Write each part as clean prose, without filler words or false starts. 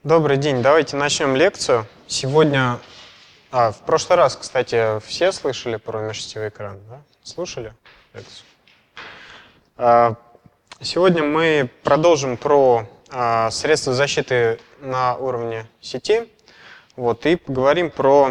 Добрый день, давайте начнем лекцию. Сегодня, в прошлый раз, кстати, все слышали про межсетевой экран, да? Слушали лекцию? Сегодня мы продолжим про средства защиты на уровне сети, и поговорим про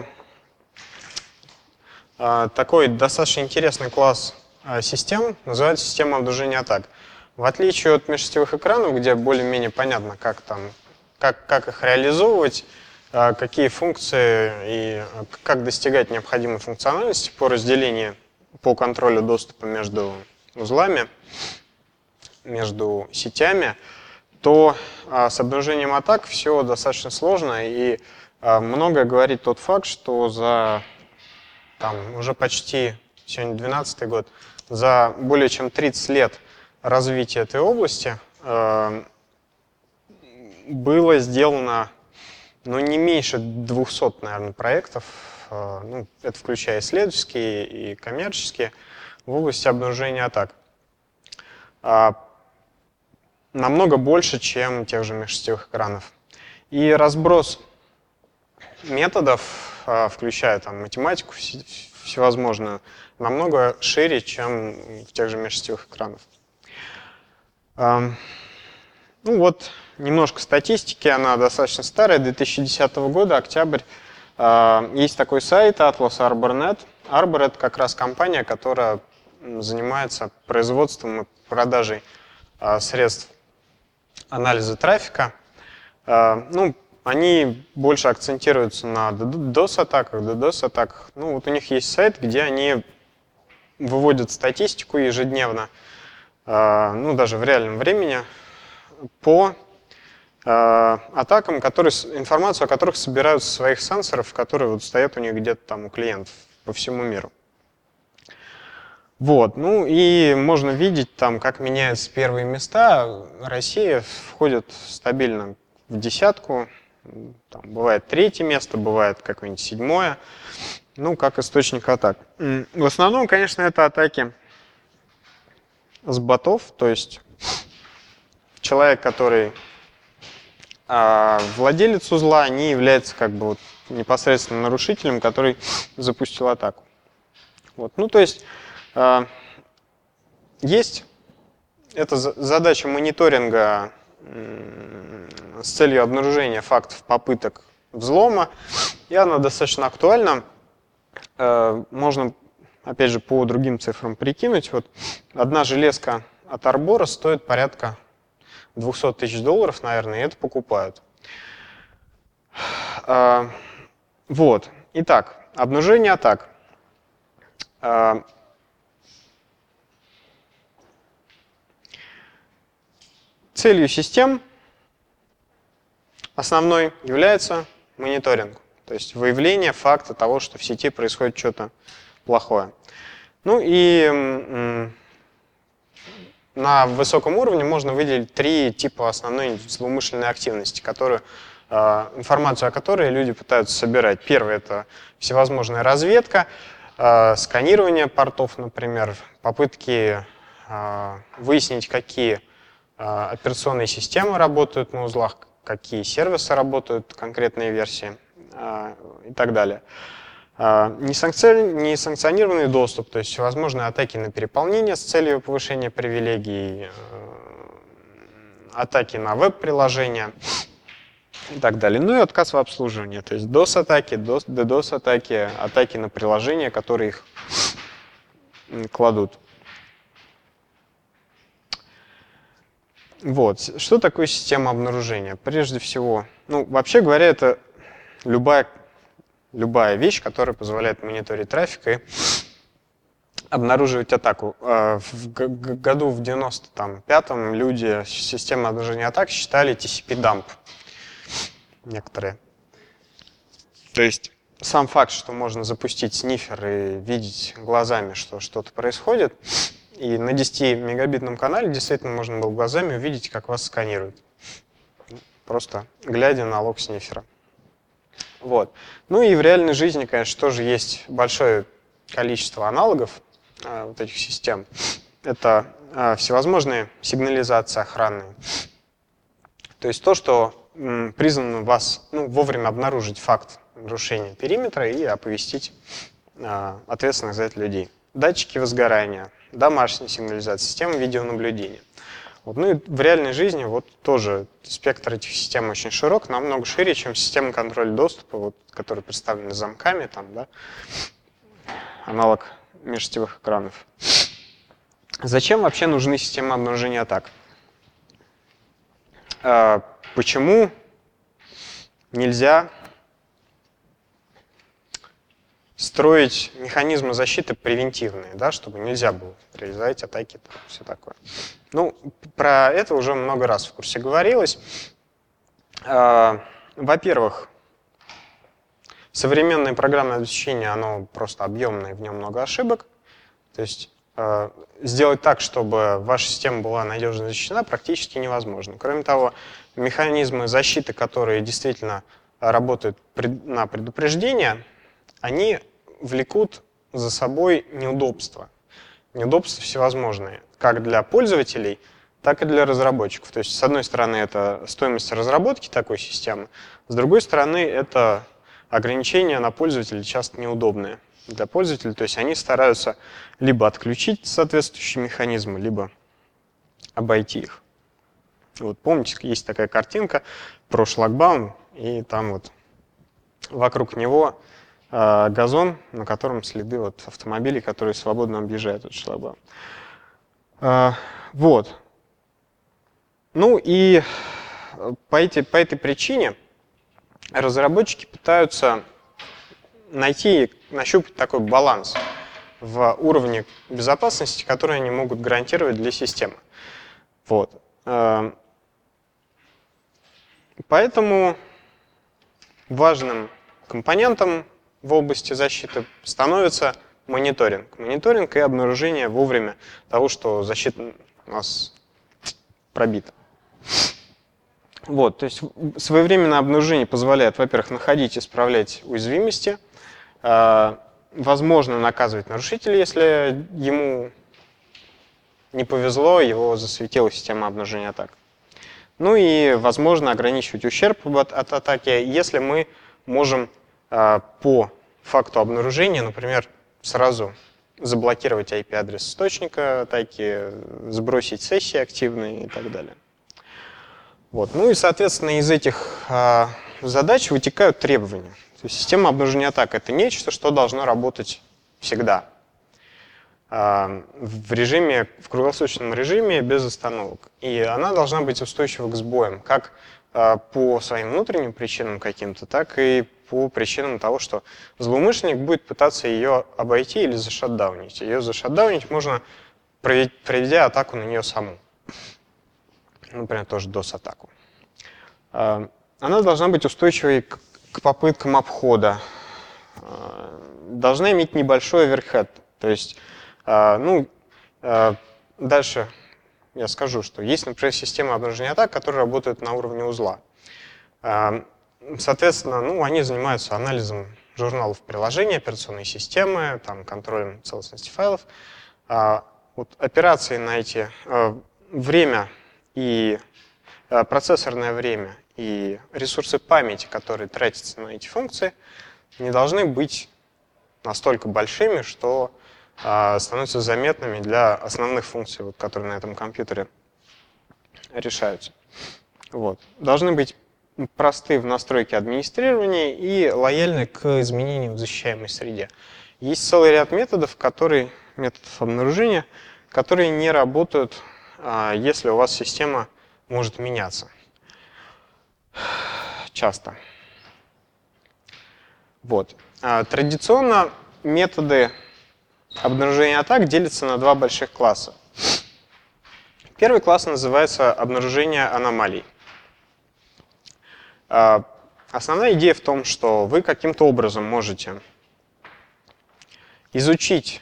такой достаточно интересный класс систем, называется система обнаружения атак. В отличие от межсетевых экранов, где более-менее понятно, как их реализовывать, какие функции и как достигать необходимой функциональности по разделению, по контролю доступа между узлами, между сетями, то с обнаружением атак все достаточно сложно, и многое говорит тот факт, что за уже почти, сегодня 12-й год, за более чем 30 лет развития этой области было сделано не меньше 200, наверное, проектов, это включая исследовательские и коммерческие, в области обнаружения атак. Намного больше, чем тех же межсетевых экранов. И разброс методов, включая математику всевозможную, намного шире, чем в тех же межсетевых экранах. Немножко статистики, она достаточно старая, 2010 года, октябрь. Есть такой сайт Atlas Arbor.net. Arbor — это как раз компания, которая занимается производством и продажей средств анализа трафика. Они больше акцентируются на DDoS-атаках, DDoS-атаках. У них есть сайт, где они выводят статистику ежедневно, даже в реальном времени, по атакам, информацию о которых собирают со своих сенсоров, которые стоят у них где-то у клиентов по всему миру. И можно видеть, как меняются первые места. Россия входит стабильно в десятку, бывает 3-е место, бывает какое-нибудь 7-е, как источник атак. В основном, конечно, это атаки с ботов, то есть человек, который владелец узла, не является непосредственно нарушителем, который запустил атаку. Есть эта задача мониторинга с целью обнаружения фактов попыток взлома, и она достаточно актуальна. Можно, опять же, по другим цифрам прикинуть. Одна железка от Arbor стоит порядка $200 тысяч, наверное, и это покупают. Итак, обнаружение атак. Целью систем основной является мониторинг, то есть выявление факта того, что в сети происходит что-то плохое. На высоком уровне можно выделить 3 типа основной злоумышленной активности, информацию о которой люди пытаются собирать. Первое — это всевозможная разведка, сканирование портов, например, попытки выяснить, какие операционные системы работают на узлах, какие сервисы работают, конкретные версии и так далее. Несанкционированный доступ, то есть всевозможные атаки на переполнение с целью повышения привилегий, атаки на веб-приложения и так далее. И отказ в обслуживании, то есть DOS-атаки, DDoS-атаки, атаки на приложения, которые их кладут. Что такое система обнаружения? Прежде всего, вообще говоря, это любая вещь, которая позволяет мониторить трафик и обнаруживать атаку. В году в 95-м люди системы обнаружения атак считали TCP-дамп некоторые. То есть сам факт, что можно запустить снифер и видеть глазами, что что-то происходит, и на 10-мегабитном канале действительно можно было глазами увидеть, как вас сканируют, просто глядя на лог снифера. И в реальной жизни, конечно, тоже есть большое количество аналогов этих систем. Это всевозможные сигнализации охранные. То есть то, что призвано вас вовремя обнаружить факт нарушения периметра и оповестить ответственных за это людей. Датчики возгорания, домашняя сигнализация, система видеонаблюдения. Вот. Ну и в реальной жизни тоже спектр этих систем очень широк, намного шире, чем система контроля доступа, которые представлены замками, там, да, аналог межсетевых экранов. Зачем вообще нужны системы обнаружения атак? Почему нельзя строить механизмы защиты превентивные, да, чтобы нельзя было реализовать атаки, все такое? Ну, про это уже много раз в курсе говорилось. Во-первых, современное программное обеспечение, оно просто объемное, в нем много ошибок. То есть сделать так, чтобы ваша система была надежно защищена, практически невозможно. Кроме того, механизмы защиты, которые действительно работают на предупреждение, они влекут за собой неудобства. Неудобства всевозможные, как для пользователей, так и для разработчиков. То есть, с одной стороны, это стоимость разработки такой системы, с другой стороны, это ограничения на пользователей часто неудобные для пользователей. То есть, они стараются либо отключить соответствующие механизмы, либо обойти их. Вот помните, есть такая картинка про шлагбаум, и там вокруг него газон, на котором следы автомобилей, которые свободно объезжают этот шлагбаум. Вот. Ну и по этой причине разработчики пытаются нащупать такой баланс в уровне безопасности, который они могут гарантировать для системы. Вот. Поэтому важным компонентом в области защиты становится мониторинг. Мониторинг и обнаружение вовремя того, что защита у нас пробита. Вот, то есть своевременное обнаружение позволяет, во-первых, находить и исправлять уязвимости, возможно наказывать нарушителя, если ему не повезло, его засветила система обнаружения атак. Ну и, возможно, ограничивать ущерб от атаки, если мы можем по факту обнаружения, например, сразу заблокировать IP-адрес источника атаки, сбросить сессии активные и так далее. Вот. Ну и, соответственно, из этих задач вытекают требования. То есть система обнаружения атак — это нечто, что должно работать всегда. В круглосуточном режиме без остановок. И она должна быть устойчива к сбоям, как по своим внутренним причинам каким-то, так и по причинам того, что злоумышленник будет пытаться ее обойти или зашатдаунить. Ее зашатдаунить можно, проведя атаку на нее саму. Например, тоже DOS-атаку. Она должна быть устойчивой к попыткам обхода. Должна иметь небольшой оверхед. То есть, дальше я скажу, что есть, например, системы обнаружения атак, которые работают на уровне узла. Соответственно, они занимаются анализом журналов приложения, операционной системы, контролем целостности файлов. Операции на эти время и процессорное время и ресурсы памяти, которые тратятся на эти функции, не должны быть настолько большими, что становятся заметными для основных функций, которые на этом компьютере решаются. Вот. Должны быть просты в настройке администрирования и лояльны к изменениям в защищаемой среде. Есть целый ряд методов обнаружения, которые не работают, если у вас система может меняться часто. Вот. Традиционно методы обнаружения атак делятся на два больших класса. Первый класс называется обнаружение аномалий. Основная идея в том, что вы каким-то образом можете изучить,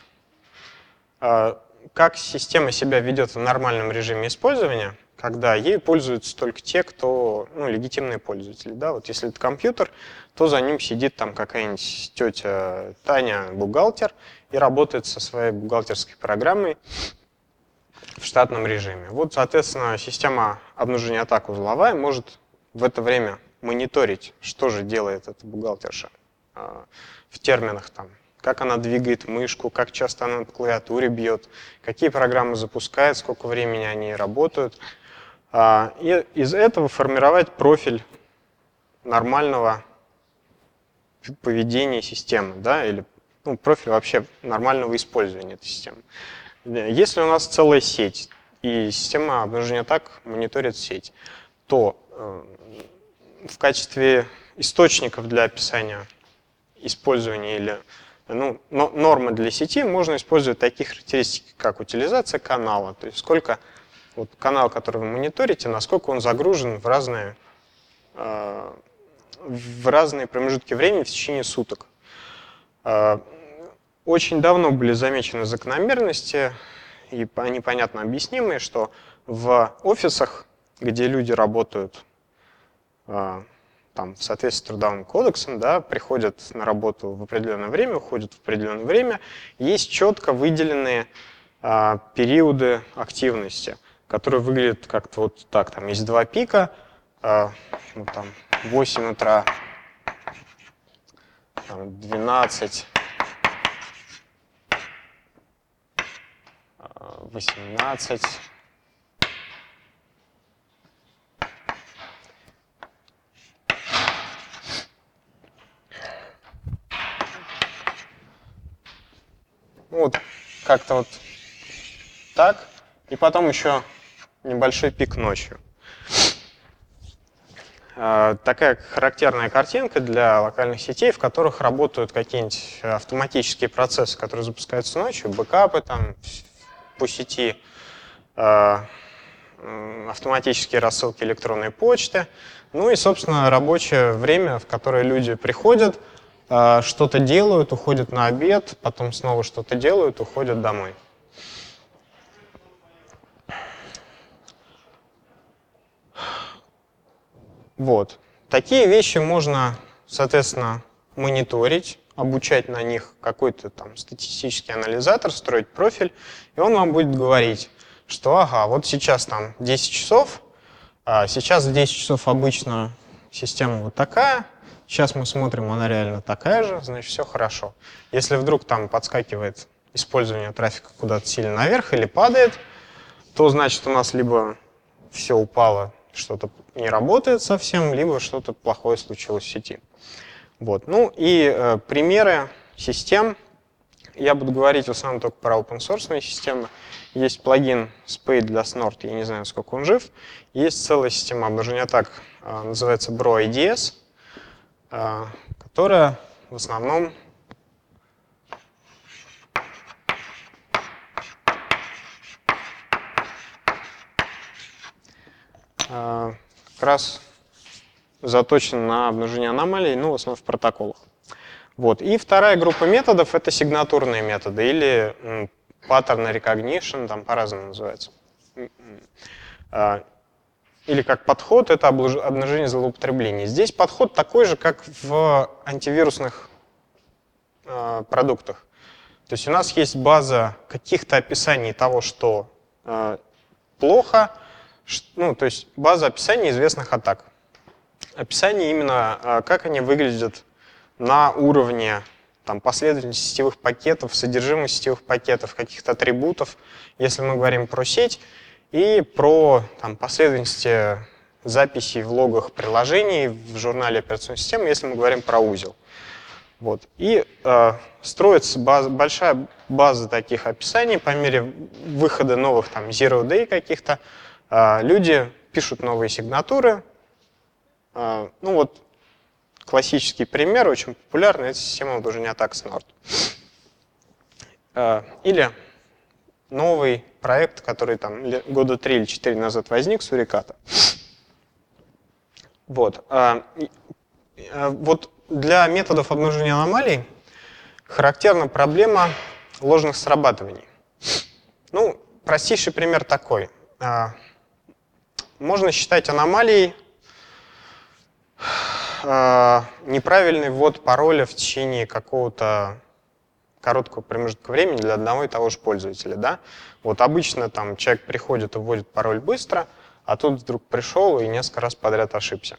как система себя ведет в нормальном режиме использования, когда ею пользуются только те, кто легитимные пользователи. Да? Вот если это компьютер, то за ним сидит какая-нибудь тетя Таня, бухгалтер, и работает со своей бухгалтерской программой в штатном режиме. Вот, соответственно, система обнаружения атак узловая может в это время мониторить, что же делает эта бухгалтерша в терминах там, как она двигает мышку, как часто она на клавиатуре бьет, какие программы запускает, сколько времени они работают. И из этого формировать профиль нормального поведения системы, да, или профиль вообще нормального использования этой системы. Если у нас целая сеть, и система обнаружения атак мониторит сеть, то в качестве источников для описания использования или нормы для сети можно использовать такие характеристики, как утилизация канала, то есть сколько канал, который вы мониторите, насколько он загружен в разные промежутки времени в течение суток. Очень давно были замечены закономерности, и они понятно объяснимые, что в офисах, где люди работают в соответствии с Трудовым кодексом, да, приходят на работу в определенное время, уходят в определенное время, есть четко выделенные периоды активности, которые выглядят как-то вот так. Там есть два пика, 8 утра, 12, 18. Вот как-то вот так. И потом еще небольшой пик ночью. Такая характерная картинка для локальных сетей, в которых работают какие-нибудь автоматические процессы, которые запускаются ночью, бэкапы там по сети, автоматические рассылки электронной почты, ну и, собственно, рабочее время, в которое люди приходят, что-то делают, уходят на обед, потом снова что-то делают, уходят домой. Вот. Такие вещи можно, соответственно, мониторить, обучать на них какой-то там статистический анализатор, строить профиль, и он вам будет говорить, что ага, вот сейчас там 10 часов, сейчас в 10 часов обычно система вот такая, сейчас мы смотрим, она реально такая же, значит, все хорошо. Если вдруг там подскакивает использование трафика куда-то сильно наверх или падает, то значит у нас либо все упало, что-то не работает совсем, либо что-то плохое случилось в сети. Вот. Ну и примеры систем. Я буду говорить в основном только про open-source системы. Есть плагин Spade для Snort, я не знаю, сколько он жив. Есть целая система обнаружения атак, называется Bro IDS, которая в основном как раз заточен на обнаружение аномалий, ну, в основном в протоколах. Вот. И вторая группа методов — это сигнатурные методы или pattern recognition, там по-разному называется. Или как подход — это обнаружение злоупотреблений. Здесь подход такой же, как в антивирусных продуктах. То есть у нас есть база каких-то описаний того, что плохо, ну, то есть база описаний известных атак. Описание именно, как они выглядят на уровне там, последовательности сетевых пакетов, содержимого сетевых пакетов, каких-то атрибутов, если мы говорим про сеть, и про там, последовательности записей в логах приложений в журнале операционной системы, если мы говорим про узел. Вот. И строится большая база таких описаний по мере выхода новых там, zero day каких-то. Люди пишут новые сигнатуры. Ну вот классический пример, очень популярный, это система обнаружения атак Snort. Или новый проект, который там года 3 или 4 назад возник, Суриката. Вот. Вот для методов обнаружения аномалий характерна проблема ложных срабатываний. Ну, простейший пример такой. Можно считать аномалией неправильный ввод пароля в течение какого-то короткого промежутка времени для одного и того же пользователя. Да? Вот обычно там человек приходит и вводит пароль быстро, а тут вдруг пришел и несколько раз подряд ошибся.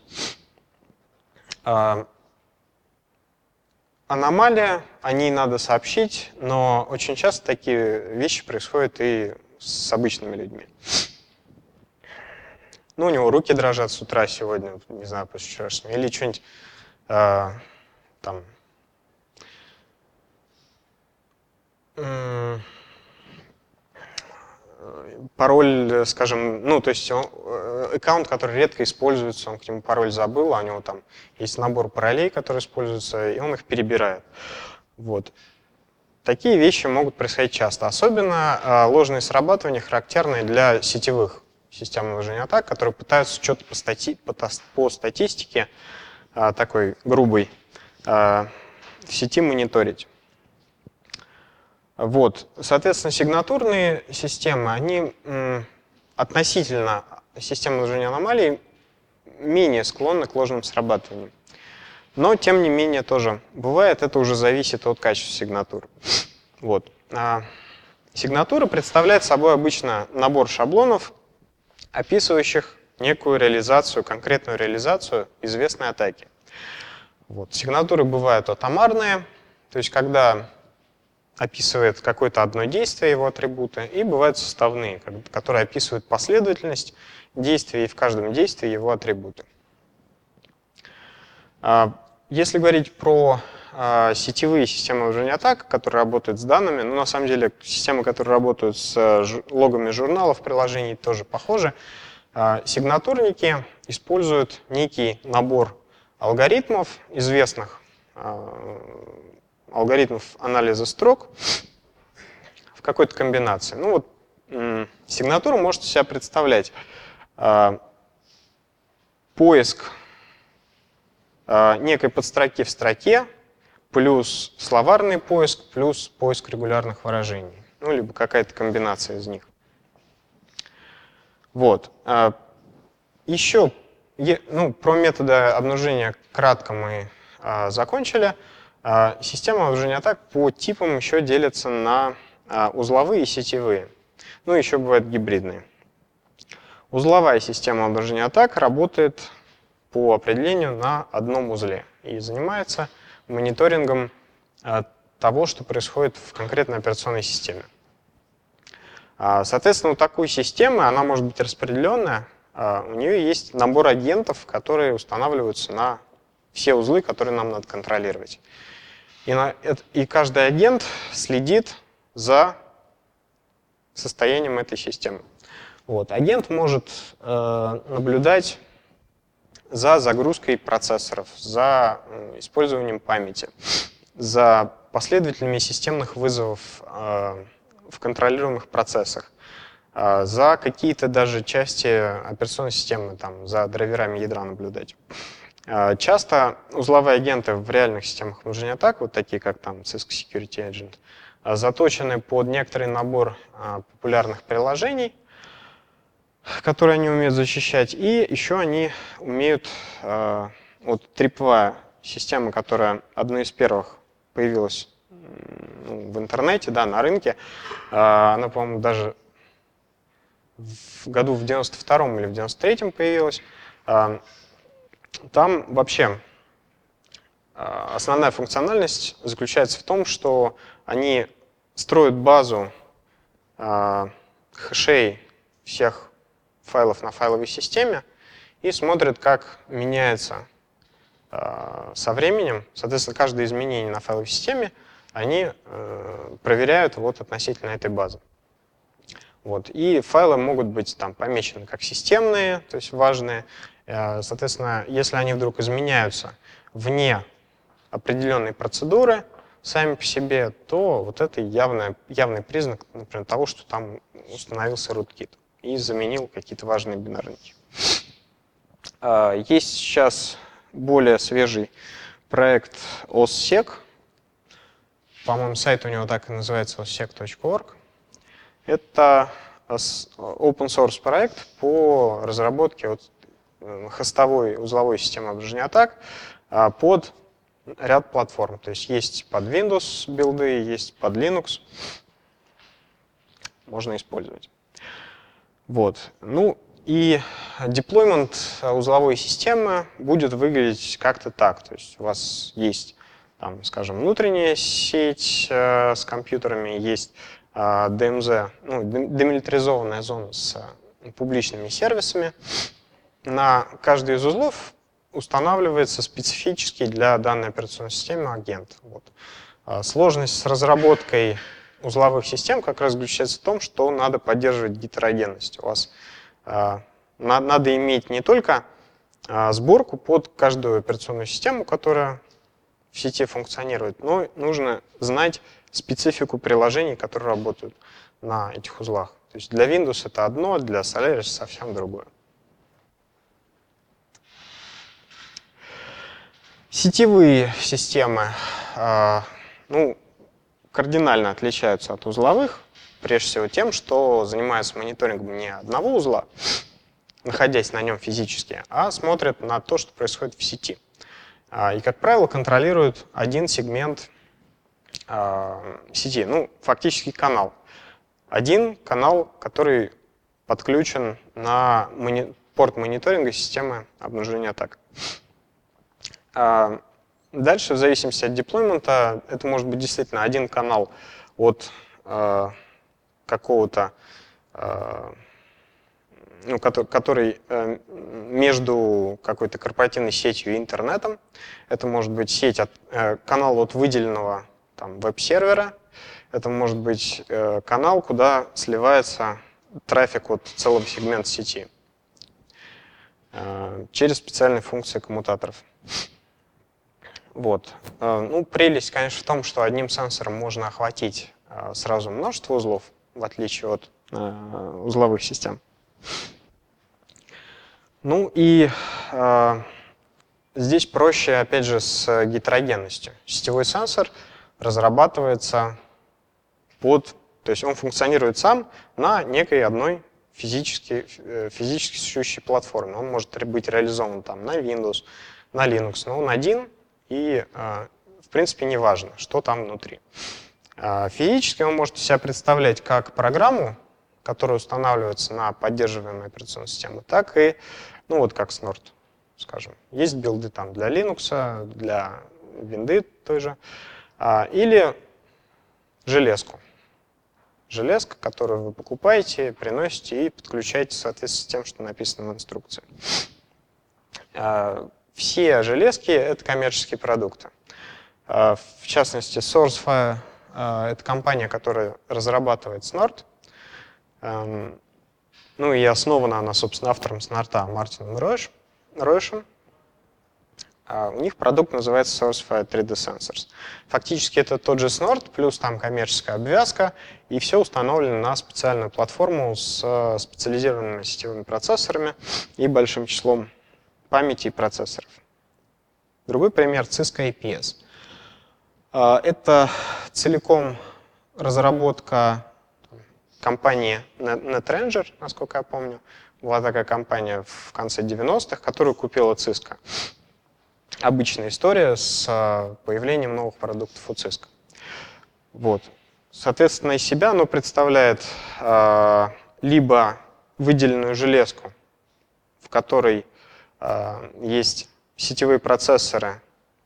Аномалия, о ней надо сообщить, но очень часто такие вещи происходят и с обычными людьми. Ну, у него руки дрожат с утра сегодня, не знаю, после вчерашнего, или что-нибудь там. Пароль, скажем, ну, то есть аккаунт, который редко используется, он к нему пароль забыл, а у него там есть набор паролей, которые используются, и он их перебирает. Вот. Такие вещи могут происходить часто. Особенно ложные срабатывания характерны для сетевых систем наложения атак, которые пытаются что-то по статистике такой грубой в сети мониторить. Вот. Соответственно, сигнатурные системы, они относительно систем наложения аномалий менее склонны к ложным срабатываниям. Но, тем не менее, тоже бывает, это уже зависит от качества сигнатур. Вот. Сигнатура представляет собой обычно набор шаблонов, описывающих некую реализацию, конкретную реализацию известной атаки. Вот. Сигнатуры бывают атомарные, то есть когда описывает какое-то одно действие, его атрибуты, и бывают составные, которые описывают последовательность действий и в каждом действии его атрибуты. Если говорить про сетевые системы наложения атак, которые работают с данными, ну, на самом деле, системы, которые работают с логами журналов, приложений, тоже похожи. Сигнатурники используют некий набор алгоритмов, известных алгоритмов анализа строк в какой-то комбинации. Ну вот, сигнатура может из себя представлять поиск некой подстроки в строке, плюс словарный поиск, плюс поиск регулярных выражений. Ну, либо какая-то комбинация из них. Вот. Еще, ну, про методы обнаружения кратко мы закончили. Система обнаружения атак по типам еще делится на узловые и сетевые. Ну, еще бывают гибридные. Узловая система обнаружения атак работает по определению на одном узле и занимается мониторингом того, что происходит в конкретной операционной системе. Соответственно, у такой системы, она может быть распределенная, у нее есть набор агентов, которые устанавливаются на все узлы, которые нам надо контролировать. И каждый агент следит за состоянием этой системы. Вот. Агент может наблюдать за загрузкой процессоров, за использованием памяти, за последовательными системных вызовов в контролируемых процессах, за какие-то даже части операционной системы, там, за драйверами ядра наблюдать. Часто узловые агенты в реальных системах наложения атак, вот такие как там Cisco Security Agent, заточены под некоторый набор популярных приложений, которые они умеют защищать, и еще они умеют, вот Tripwire, система, которая одной из первых появилась в интернете, да, на рынке, она, по-моему, даже в году в 92-м или в 93-м появилась. Там вообще основная функциональность заключается в том, что они строят базу хэшей всех файлов на файловой системе и смотрят, как меняется со временем. Соответственно, каждое изменение на файловой системе они проверяют вот относительно этой базы. Вот. И файлы могут быть там помечены как системные, то есть важные. Соответственно, если они вдруг изменяются вне определенной процедуры сами по себе, то вот это явный признак, например, того, что там установился rootkit и заменил какие-то важные бинарники. Есть сейчас более свежий проект OSSEC. По-моему, сайт у него так и называется, ossec.org. Это open source проект по разработке хостовой узловой системы обнаружения атак под ряд платформ. То есть есть под Windows билды, есть под Linux. Можно использовать. Вот. Ну, И деплоймент узловой системы будет выглядеть как-то так. То есть у вас есть, там, скажем, внутренняя сеть с компьютерами, есть DMZ, ну, демилитаризованная зона с публичными сервисами. На каждый из узлов устанавливается специфический для данной операционной системы агент. Вот. Сложность с разработкой узловых систем как раз заключается в том, что надо поддерживать гетерогенность. У вас надо иметь не только сборку под каждую операционную систему, которая в сети функционирует, но нужно знать специфику приложений, которые работают на этих узлах. То есть для Windows это одно, для Solaris совсем другое. Сетевые системы кардинально отличаются от узловых, прежде всего тем, что занимаются мониторингом не одного узла, находясь на нем физически, а смотрят на то, что происходит в сети. И, как правило, контролируют один сегмент сети, ну, фактически канал. Один канал, который подключен на порт мониторинга системы обнаружения атак. Дальше, в зависимости от деплоймента, это может быть действительно один канал от какого-то, который между какой-то корпоративной сетью и интернетом. Это может быть канал от выделенного веб-сервера. Это может быть канал, куда сливается трафик от целого сегмента сети через специальные функции коммутаторов. Вот. Прелесть, конечно, в том, что одним сенсором можно охватить сразу множество узлов, в отличие от узловых систем. Здесь проще, опять же, с гетерогенностью. Сетевой сенсор разрабатывается то есть он функционирует сам на некой одной физически существующей платформе. Он может быть реализован на Windows, на Linux, но он один, и, в принципе, не важно, что там внутри. Физически он может себя представлять как программу, которая устанавливается на поддерживаемой операционной системе, так и, как Snort, скажем. Есть билды для Linux, для Windows той же, или железку. Железка, которую вы покупаете, приносите и подключаете в соответствии с тем, что написано в инструкции. Все железки — это коммерческие продукты. В частности, SourceFire — это компания, которая разрабатывает Snort. И основана она, собственно, автором Snort Мартином Ройшем. У них продукт называется SourceFire 3D Sensors. Фактически это тот же Snort, плюс там коммерческая обвязка, и все установлено на специальную платформу с специализированными сетевыми процессорами и большим числом памяти и процессоров. Другой пример — Cisco APS. Это целиком разработка компании NetRanger, насколько я помню. Была такая компания в конце 90-х, которую купила Cisco. Обычная история с появлением новых продуктов у Cisco. Вот. Соответственно, из себя оно представляет либо выделенную железку, в которой есть сетевые процессоры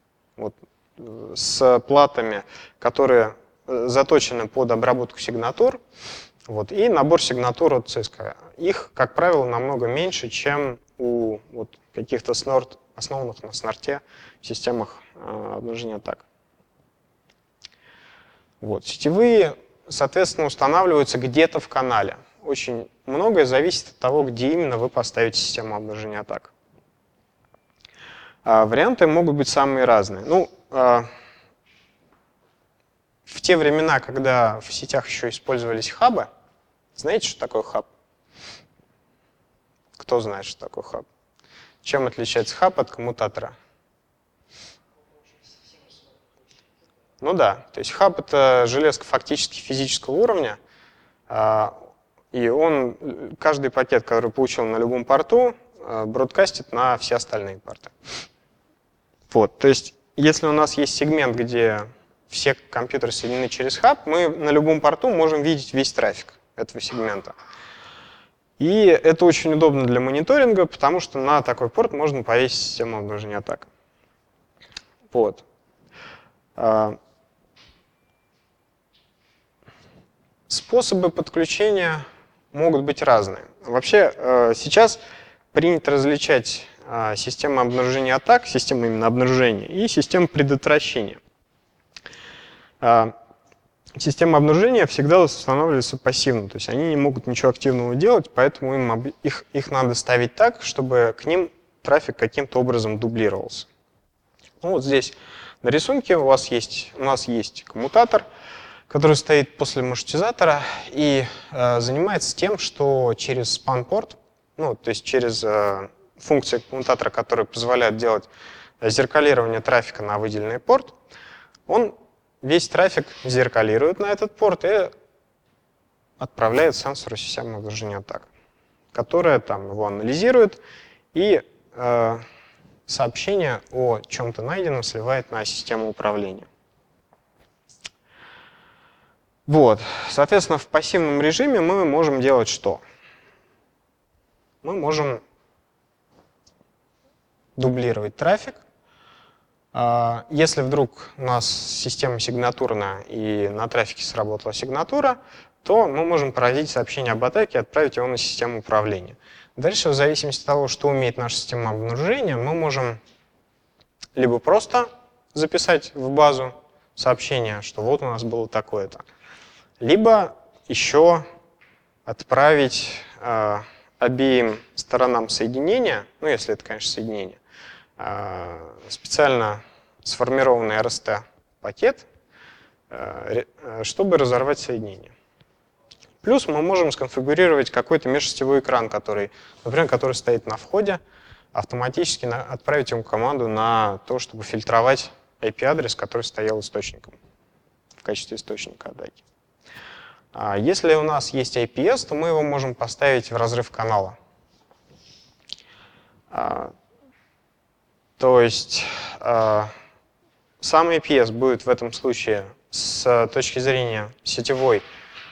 с платами, которые заточены под обработку сигнатур, и набор сигнатур от Cisco. Их, как правило, намного меньше, чем у каких-то основанных на снорте системах обнаружения атак. Сетевые, соответственно, устанавливаются где-то в канале. Очень многое зависит от того, где именно вы поставите систему обнаружения атак. Варианты могут быть самые разные. В те времена, когда в сетях еще использовались хабы, знаете, что такое хаб? Кто знает, что такое хаб? Чем отличается хаб от коммутатора? То есть хаб — это железка фактически физического уровня, и каждый пакет, который получил на любом порту, бродкастит на все остальные порты. То есть если у нас есть сегмент, где все компьютеры соединены через хаб, мы на любом порту можем видеть весь трафик этого сегмента. И это очень удобно для мониторинга, потому что на такой порт можно повесить систему обнаружения атак. Вот. Способы подключения могут быть разные. Вообще сейчас принято различать систему обнаружения атак, систему именно обнаружения, и систему предотвращения. Система обнаружения всегда устанавливается пассивно, то есть они не могут ничего активного делать, поэтому их надо ставить так, чтобы к ним трафик каким-то образом дублировался. Ну, вот здесь на рисунке у нас есть коммутатор, который стоит после маршрутизатора и занимается тем, что через спан-порт, ну, то есть через функции коммутатора, которые позволяют делать зеркалирование трафика на выделенный порт, он весь трафик зеркалирует на этот порт и отправляет сенсору систему обнаружения атак, которая там его анализирует и сообщение о чем-то найденном сливает на систему управления. Вот. Соответственно, в пассивном режиме мы можем делать что? Мы можем дублировать трафик. Если вдруг у нас система сигнатурная и на трафике сработала сигнатура, то мы можем породить сообщение об атаке и отправить его на систему управления. Дальше, в зависимости от того, что умеет наша система обнаружения, мы можем либо просто записать в базу сообщение, что вот у нас было такое-то, либо еще отправить обеим сторонам соединения, ну, если это, конечно, соединение, специально сформированный RST-пакет, чтобы разорвать соединение. Плюс мы можем сконфигурировать какой-то межсетевой экран, который стоит на входе, автоматически отправить ему команду на то, чтобы фильтровать IP-адрес, который стоял источником, в качестве источника атаки. Если у нас есть IPS, то мы его можем поставить в разрыв канала. То есть сам IPS будет в этом случае с точки зрения сетевой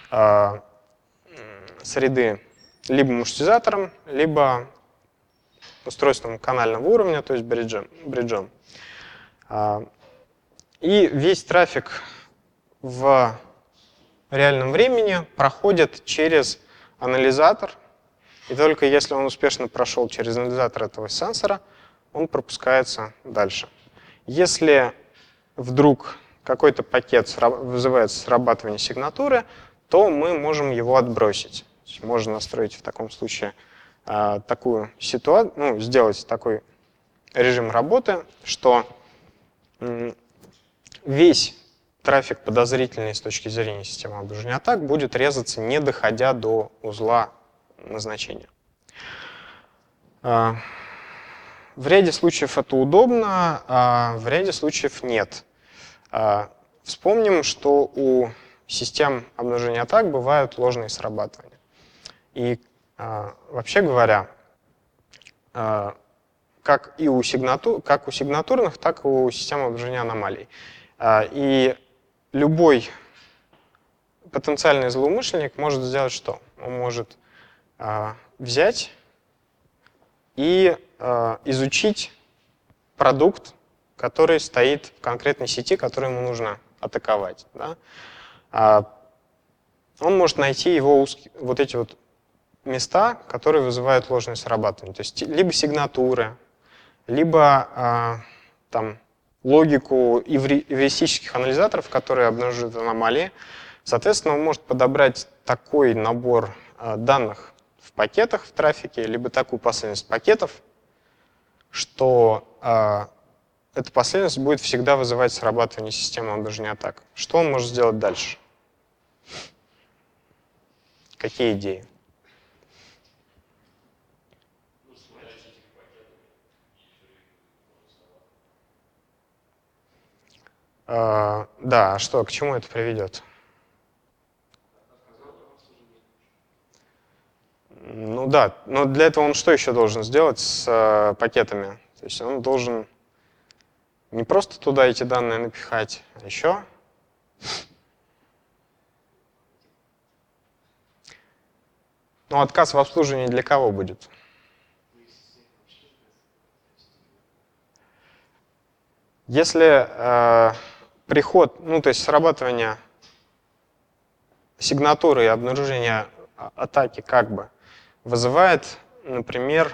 среды либо маршрутизатором, либо устройством канального уровня, то есть бриджом. И весь трафик в реальном времени проходит через анализатор, и только если он успешно прошел через анализатор этого сенсора, он пропускается дальше. Если вдруг какой-то пакет вызывает срабатывание сигнатуры, то мы можем его отбросить. Можно настроить в таком случае такую ситуацию, ну, сделать такой режим работы, что весь трафик, подозрительный с точки зрения системы обнаружения атак, будет резаться, не доходя до узла назначения. В ряде случаев это удобно, а в ряде случаев нет. Вспомним, что у систем обнаружения атак бывают ложные срабатывания. И вообще говоря, как у сигнатурных, так и у систем обнаружения аномалий. И любой потенциальный злоумышленник может сделать что? Он может взять и изучить продукт, который стоит в конкретной сети, которую ему нужно атаковать. Да? Он может найти его вот эти вот места, которые вызывают ложное срабатывание. То есть либо сигнатуры, либо там, логику эвристических анализаторов, которые обнаруживают аномалии. Соответственно, он может подобрать такой набор данных в пакетах в трафике, либо такую последовательность пакетов, что эта последовательность будет всегда вызывать срабатывание системы обнаружения атак. Что он может сделать дальше? Какие идеи? Да, а что, к чему это приведет? Ну да, но для этого он что еще должен сделать с пакетами? То есть он должен не просто туда эти данные напихать, а еще Но отказ в обслуживании для кого будет? Если приход, ну то есть срабатывание сигнатуры и обнаружение атаки как бы вызывает, например,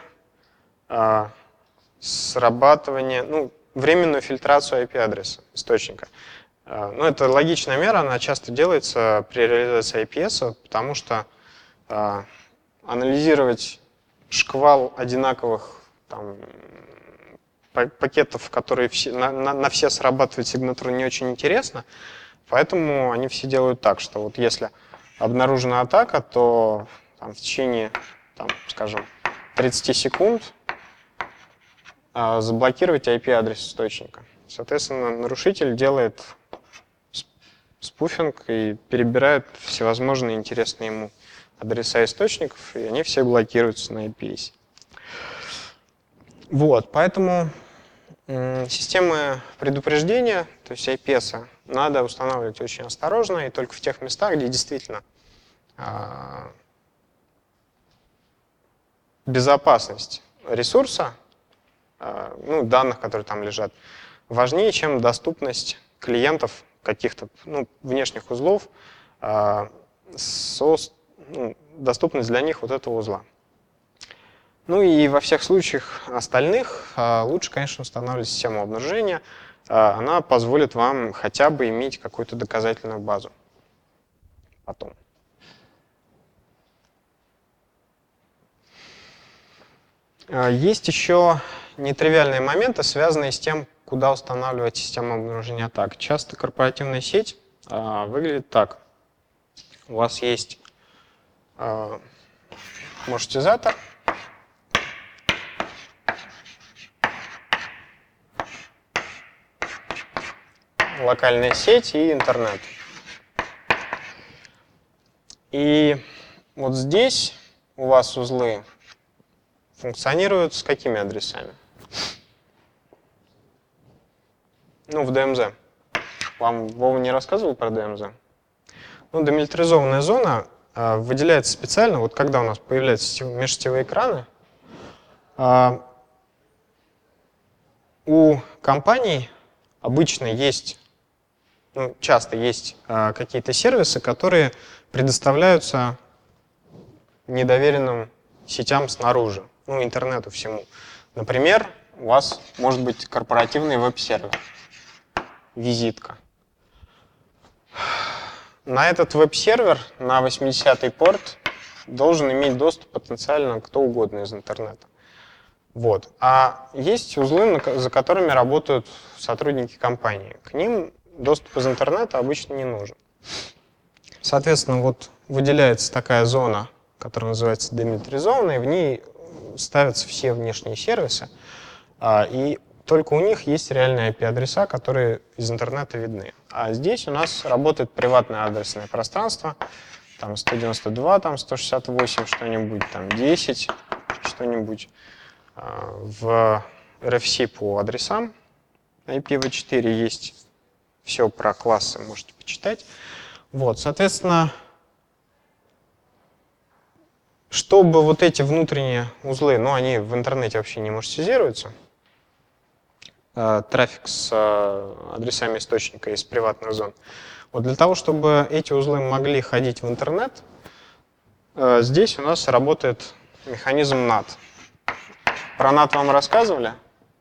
срабатывание, ну, временную фильтрацию IP-адреса источника. Ну, это логичная мера, она часто делается при реализации IPS, потому что анализировать шквал одинаковых там, пакетов, которые на все срабатывают сигнатуру, не очень интересно. Поэтому они все делают так, что вот если обнаружена атака, то там, в течение, там, скажем, 30 секунд заблокировать IP-адрес источника. Соответственно, нарушитель делает спуфинг и перебирает всевозможные интересные ему адреса источников, и они все блокируются на IPS. Вот, поэтому системы предупреждения, то есть IPS, надо устанавливать очень осторожно и только в тех местах, где действительно безопасность ресурса, ну, данных, которые там лежат, важнее, чем доступность клиентов каких-то внешних узлов, доступность для них вот этого узла. Ну и во всех случаях остальных лучше, конечно, устанавливать систему обнаружения. Она позволит вам хотя бы иметь какую-то доказательную базу потом. Есть еще нетривиальные моменты, связанные с тем, куда устанавливать систему обнаружения атак. Часто корпоративная сеть выглядит так. У вас есть маршрутизатор, локальная сеть и интернет. И вот здесь у вас узлы функционируют с какими адресами? Ну, в DMZ. Вам Вова не рассказывал про DMZ? Ну, демилитаризованная зона выделяется специально, вот когда у нас появляются межсетевые экраны, у компаний обычно есть, ну, часто есть какие-то сервисы, которые предоставляются недоверенным сетям снаружи, ну, интернету всему. Например, у вас может быть корпоративный веб-сервер, визитка. На этот веб-сервер, на 80-й порт, должен иметь доступ потенциально кто угодно из интернета. Вот. А есть узлы, за которыми работают сотрудники компании. К ним доступ из интернета обычно не нужен. Соответственно, вот выделяется такая зона, которая называется демилитаризованной, в ней ставятся все внешние сервисы, и только у них есть реальные IP-адреса, которые из интернета видны. А здесь у нас работает приватное адресное пространство, там 192, там 168, что-нибудь, там 10, что-нибудь. В RFC по адресам IPv4 есть все про классы, можете почитать. Вот, соответственно, чтобы вот эти внутренние узлы, ну, они в интернете вообще не маршрутизируются, трафик с адресами источника из приватных зон. Вот для того, чтобы эти узлы могли ходить в интернет, здесь у нас работает механизм NAT. Про NAT вам рассказывали?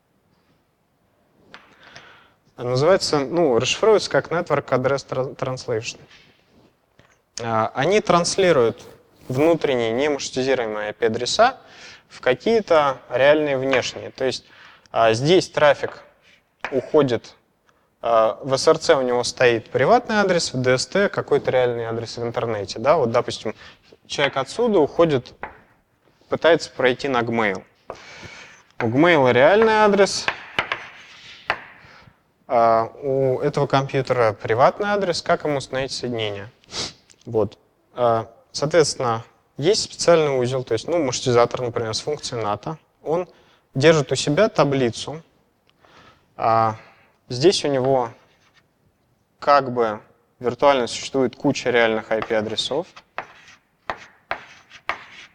Называется, ну, расшифровывается как Network Address Translation. Они транслируют внутренние немаршрутизируемые IP-адреса в какие-то реальные внешние. То есть здесь трафик уходит, в SRC у него стоит приватный адрес, в DST какой-то реальный адрес в интернете. Да? Вот, допустим, человек отсюда уходит, пытается пройти на Gmail. У Gmail реальный адрес, у этого компьютера приватный адрес, как ему установить соединение. Вот. Соответственно, есть специальный узел, то есть, ну, маршрутизатор, например, с функцией NAT. Он держит у себя таблицу. Здесь у него как бы виртуально существует куча реальных IP-адресов.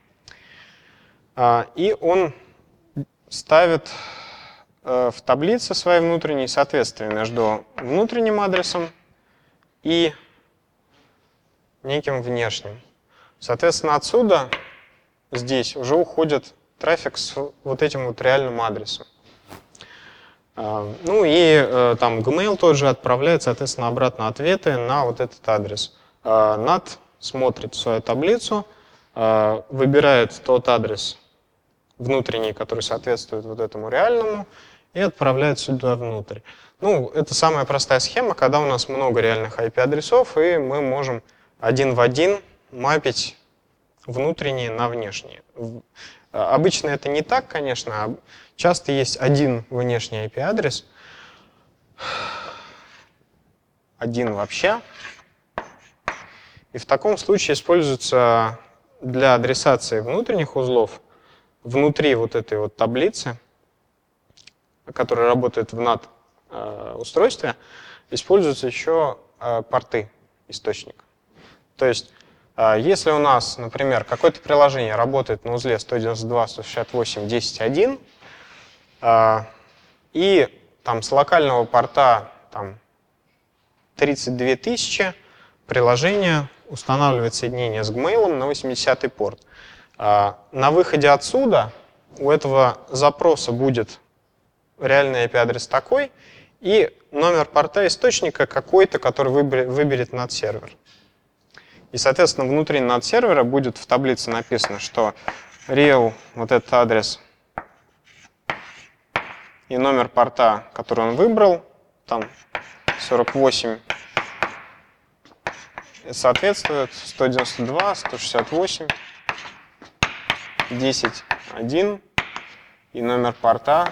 И он ставит в таблице своей внутренней соответствие между внутренним адресом и неким внешним. Соответственно, отсюда здесь уже уходит трафик с вот этим вот реальным адресом. Ну и там Gmail тоже отправляет, соответственно, обратно ответы на вот этот адрес. NAT смотрит свою таблицу, выбирает тот адрес внутренний, который соответствует вот этому реальному, и отправляет сюда внутрь. Ну, это самая простая схема, когда у нас много реальных IP-адресов, и мы можем один в один мапить внутренние на внешние. Обычно это не так, конечно. Часто есть один внешний IP-адрес, один вообще. И в таком случае используется для адресации внутренних узлов внутри вот этой вот таблицы, которая работает в NAT-устройстве, используются еще порты источника. То есть, если у нас, например, какое-то приложение работает на узле 192.168.10.1, и там с локального порта там, 32 тысячи приложение устанавливает соединение с Gmail на 80-й порт. На выходе отсюда у этого запроса будет реальный IP-адрес такой и номер порта источника какой-то, который выберет NAT-сервер. И, соответственно, внутри NAT-сервера будет в таблице написано, что real, вот этот адрес, и номер порта, который он выбрал, там 48, соответствует 192, 168, 10.1 и номер порта.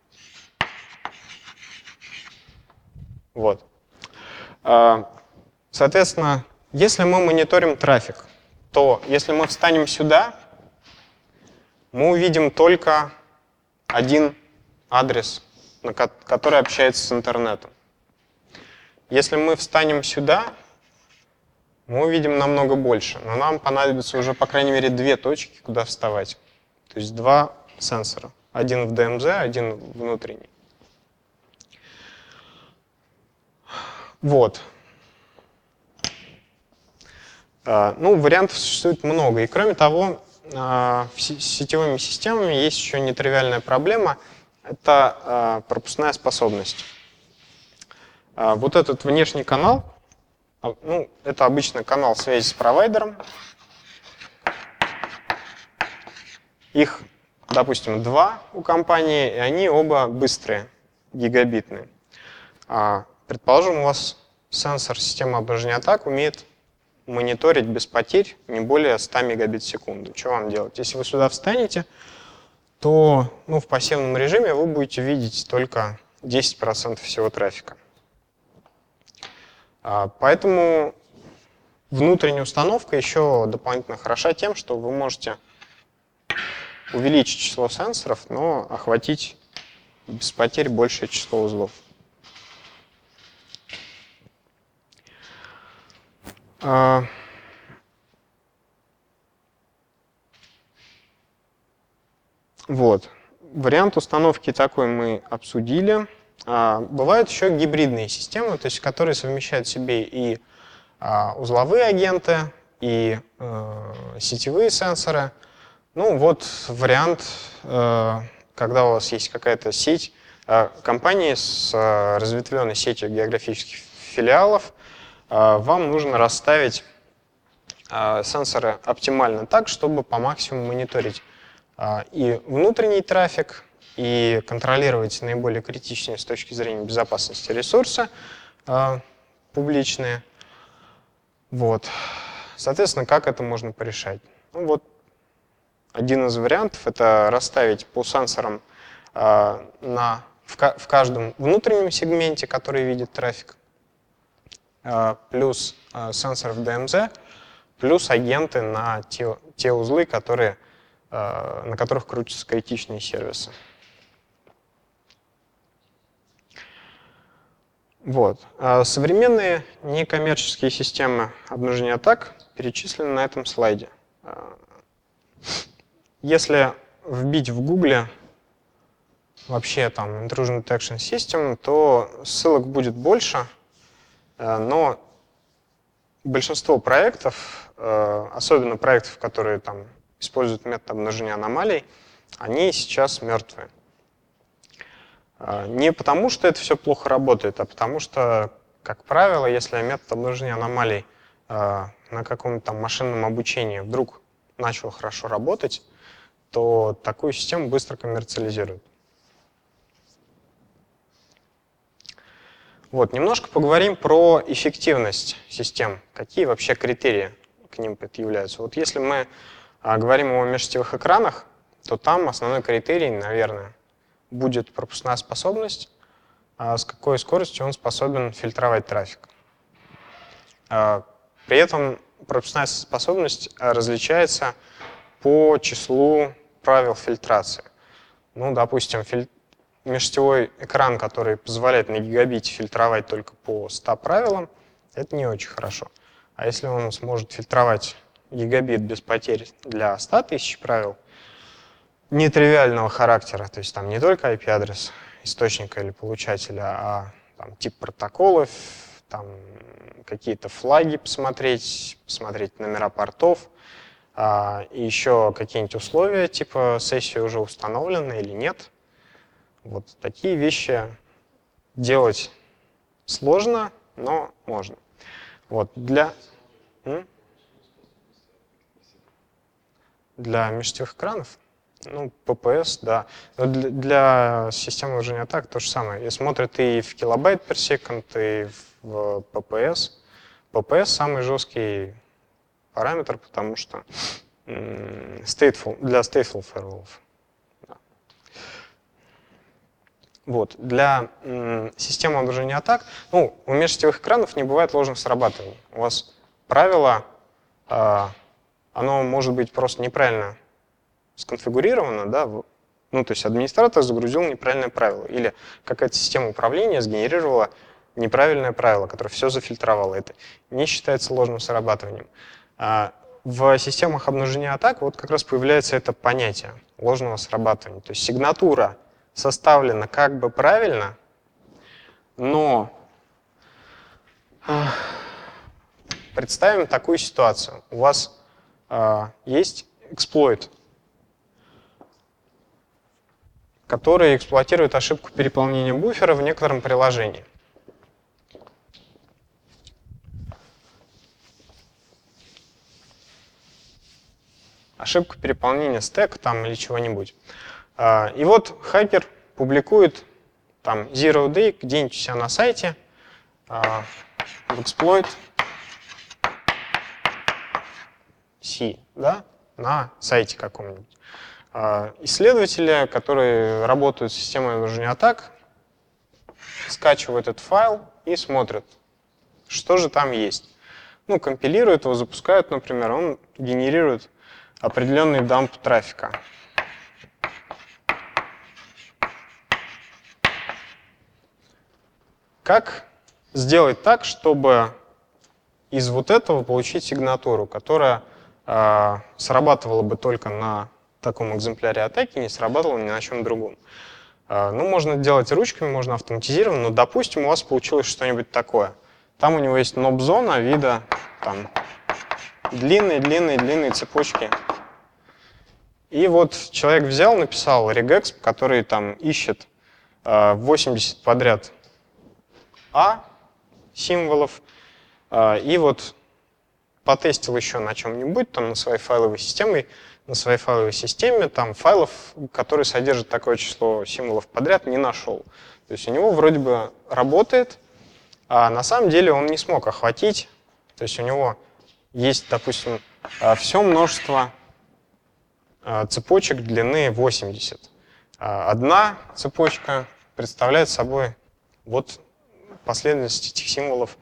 Вот. Соответственно, если мы мониторим трафик, то если мы встанем сюда, мы увидим только один адрес, который общается с интернетом. Если мы встанем сюда, мы увидим намного больше, но нам понадобится уже, по крайней мере, две точки, куда вставать. То есть два сенсора. Один в DMZ, один внутренний. Вот. Ну, вариантов существует много. И кроме того, с сетевыми системами есть еще нетривиальная проблема. Это пропускная способность. Вот этот внешний канал, ну, это обычно канал связи с провайдером. Их, допустим, два у компании, и они оба быстрые, гигабитные. Предположим, у вас сенсор системы обнаружения атак умеет мониторить без потерь не более 100 мегабит в секунду. Что вам делать? Если вы сюда встанете, то в пассивном режиме вы будете видеть только 10% всего трафика. Поэтому внутренняя установка еще дополнительно хороша тем, что вы можете увеличить число сенсоров, но охватить без потерь большее число узлов. Вот. Вариант установки такой мы обсудили. Бывают еще гибридные системы, то есть которые совмещают в себе и узловые агенты, и сетевые сенсоры. Ну вот вариант, когда у вас есть какая-то сеть, компании с разветвленной сетью географических филиалов, вам нужно расставить сенсоры оптимально так, чтобы по максимуму мониторить и внутренний трафик, и контролировать наиболее критичные с точки зрения безопасности ресурсы публичные. Вот. Соответственно, как это можно порешать? Ну, вот один из вариантов — это расставить по сенсорам в каждом внутреннем сегменте, который видит трафик, плюс сенсор в DMZ, плюс агенты на те узлы, на которых крутятся критичные сервисы. Вот. Современные некоммерческие системы обнаружения атак перечислены на этом слайде. Если вбить в Гугле вообще там Intrusion Detection System, то ссылок будет больше, но большинство проектов, особенно проектов, которые там используют метод обнаружения аномалий, они сейчас мертвые. Не потому, что это все плохо работает, а потому что, как правило, если метод обнаружения аномалий на каком-то там машинном обучении вдруг начал хорошо работать, то такую систему быстро коммерциализируют. Вот, немножко поговорим про эффективность систем. Какие вообще критерии к ним предъявляются? Вот если мы говорим о межсетевых экранах, то там основной критерий, наверное, будет пропускная способность, с какой скоростью он способен фильтровать трафик. При этом пропускная способность различается по числу правил фильтрации. Ну, допустим, межсетевой экран, который позволяет на гигабите фильтровать только по 100 правилам, это не очень хорошо. А если он сможет фильтровать гигабит без потерь для 100 тысяч правил, нетривиального характера, то есть там не только IP-адрес источника или получателя, а там, тип протоколов, там какие-то флаги посмотреть номера портов, и еще какие-нибудь условия, типа сессия уже установлена или нет. Вот такие вещи делать сложно, но можно. Вот для межсетевых экранов, ну, PPS, да. Но для системы обнаружения атак то же самое. И смотрят и в килобайт per second, и в PPS. PPS самый жесткий параметр, потому что для stateful firewall. Да. Вот. Для системы обнаружения атак, ну, у межсетевых экранов не бывает ложных срабатываний. У вас правило, оно может быть просто неправильно сконфигурировано, да, ну, то есть администратор загрузил неправильное правило, или какая-то система управления сгенерировала неправильное правило, которое все зафильтровало. Это не считается ложным срабатыванием. В системах обнаружения атак вот как раз появляется это понятие ложного срабатывания. То есть сигнатура составлена как бы правильно, но представим такую ситуацию. У вас есть эксплойт, который эксплуатирует ошибку переполнения буфера в некотором приложении. Ошибка переполнения стека там или чего-нибудь. И вот хакер публикует там zero day где-нибудь у себя на сайте в exploit C, да, на сайте каком-нибудь. Исследователи, которые работают с системой обнаружения атак, скачивают этот файл и смотрят, что же там есть. Ну, компилируют его, запускают, например, он генерирует определенный дамп трафика. Как сделать так, чтобы из вот этого получить сигнатуру, которая срабатывала бы только на таком экземпляре атаки, не срабатывала ни на чем другом? Ну, можно делать ручками, можно автоматизированно, но, допустим, у вас получилось что-нибудь такое. Там у него есть ноб-зона вида там длинные цепочки. И вот человек взял, написал regex, который там ищет 80 подряд символов, и вот потестил еще на чем-нибудь, там на своей файловой системе, там файлов, которые содержат такое число символов подряд, не нашел. То есть у него вроде бы работает, а на самом деле он не смог охватить. То есть у него есть, допустим, все множество цепочек длины 80. Одна цепочка представляет собой вот последовательность этих символов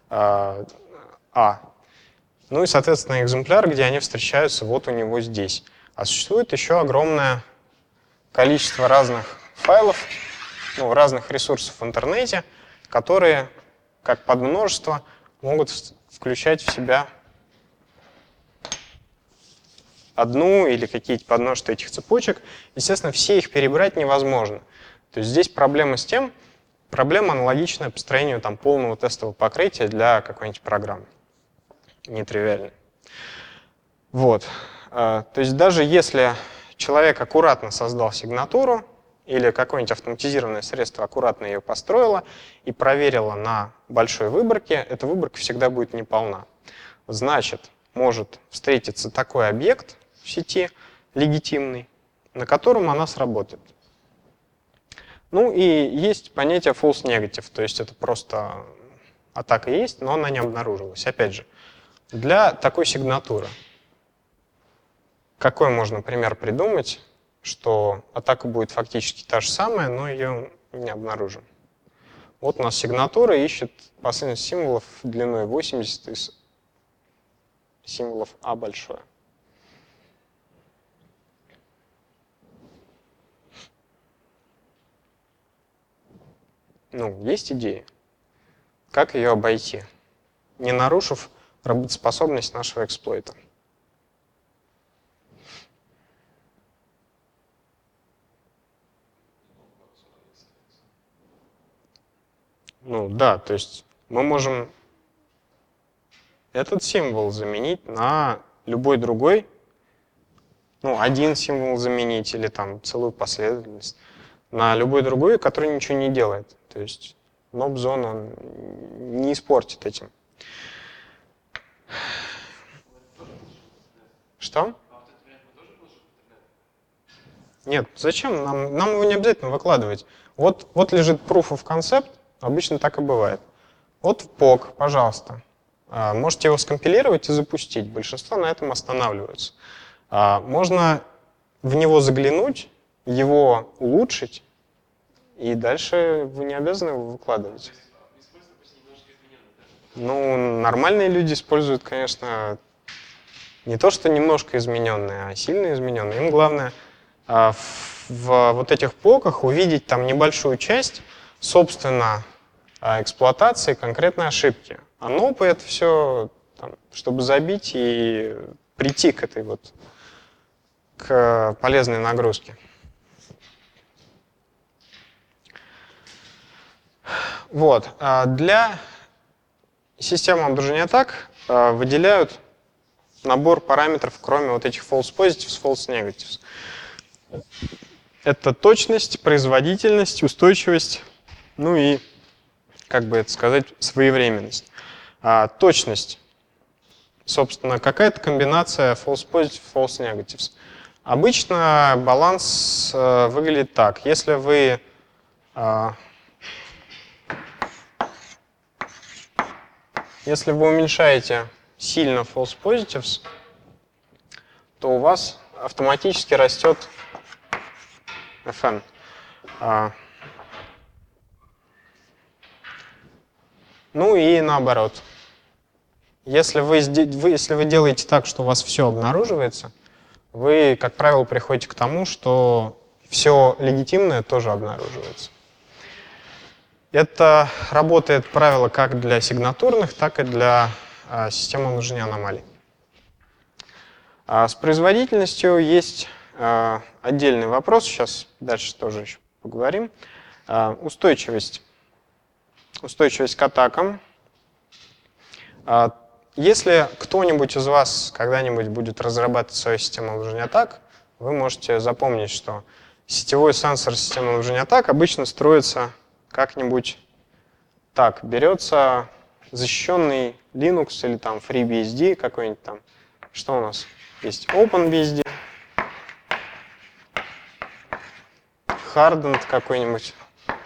Ну и, соответственно, экземпляр, где они встречаются, вот у него здесь. А существует еще огромное количество разных файлов, разных ресурсов в интернете, которые, как подмножество, могут включать в себя одну или какие-то подмножества этих цепочек, естественно, все их перебрать невозможно. То есть здесь проблема с тем, проблема аналогичная построению там, полного тестового покрытия для какой-нибудь программы. Нетривиальная. Вот. То есть даже если человек аккуратно создал сигнатуру или какое-нибудь автоматизированное средство аккуратно ее построило и проверило на большой выборке, эта выборка всегда будет неполна. Значит, может встретиться такой объект в сети, легитимный, на котором она сработает. Ну и есть понятие false negative, то есть это просто атака есть, но она не обнаружилась. Опять же, для такой сигнатуры какой можно пример придумать, что атака будет фактически та же самая, но ее не обнаружим? Вот у нас сигнатура ищет последовательность символов длиной 80 из символов А большое. Ну, есть идеи, как ее обойти, не нарушив работоспособность нашего эксплойта. Ну да, то есть мы можем этот символ заменить на любой другой, ну, один символ заменить или там целую последовательность на любой другой, который ничего не делает. То есть NOP-зон он не испортит этим. Что? Нет, зачем? Нам его не обязательно выкладывать. Вот лежит proof of concept, обычно так и бывает. Вот в POC, пожалуйста. Можете его скомпилировать и запустить. Большинство на этом останавливаются. Можно в него заглянуть, его улучшить, и дальше вы не обязаны его выкладывать. Ну, нормальные люди используют, конечно, не то, что немножко измененные, а сильно измененные. Им главное в вот этих поках увидеть там небольшую часть, собственно, эксплуатации конкретной ошибки. А NOP это все, там, чтобы забить и прийти к этой вот, к полезной нагрузке. Вот. Для системы обнаружения атак выделяют набор параметров, кроме вот этих false positives, false negatives. Это точность, производительность, устойчивость, ну и, как бы это сказать, своевременность. Точность. Собственно, какая-то комбинация false positives, false negatives. Обычно баланс выглядит так. Если вы уменьшаете сильно false positives, то у вас автоматически растет FN. Ну и наоборот. Если вы делаете так, что у вас все обнаруживается, вы, как правило, приходите к тому, что все легитимное тоже обнаруживается. Это работает правило как для сигнатурных, так и для системы обнаружения аномалий. С производительностью есть отдельный вопрос, сейчас дальше тоже еще поговорим. Устойчивость. Устойчивость к атакам. Если кто-нибудь из вас когда-нибудь будет разрабатывать свою систему обнаружения атак, вы можете запомнить, что сетевой сенсор системы обнаружения атак обычно строится как-нибудь так. Берется защищенный Linux или там FreeBSD какой-нибудь там. Что у нас есть? OpenBSD. Hardened какой-нибудь.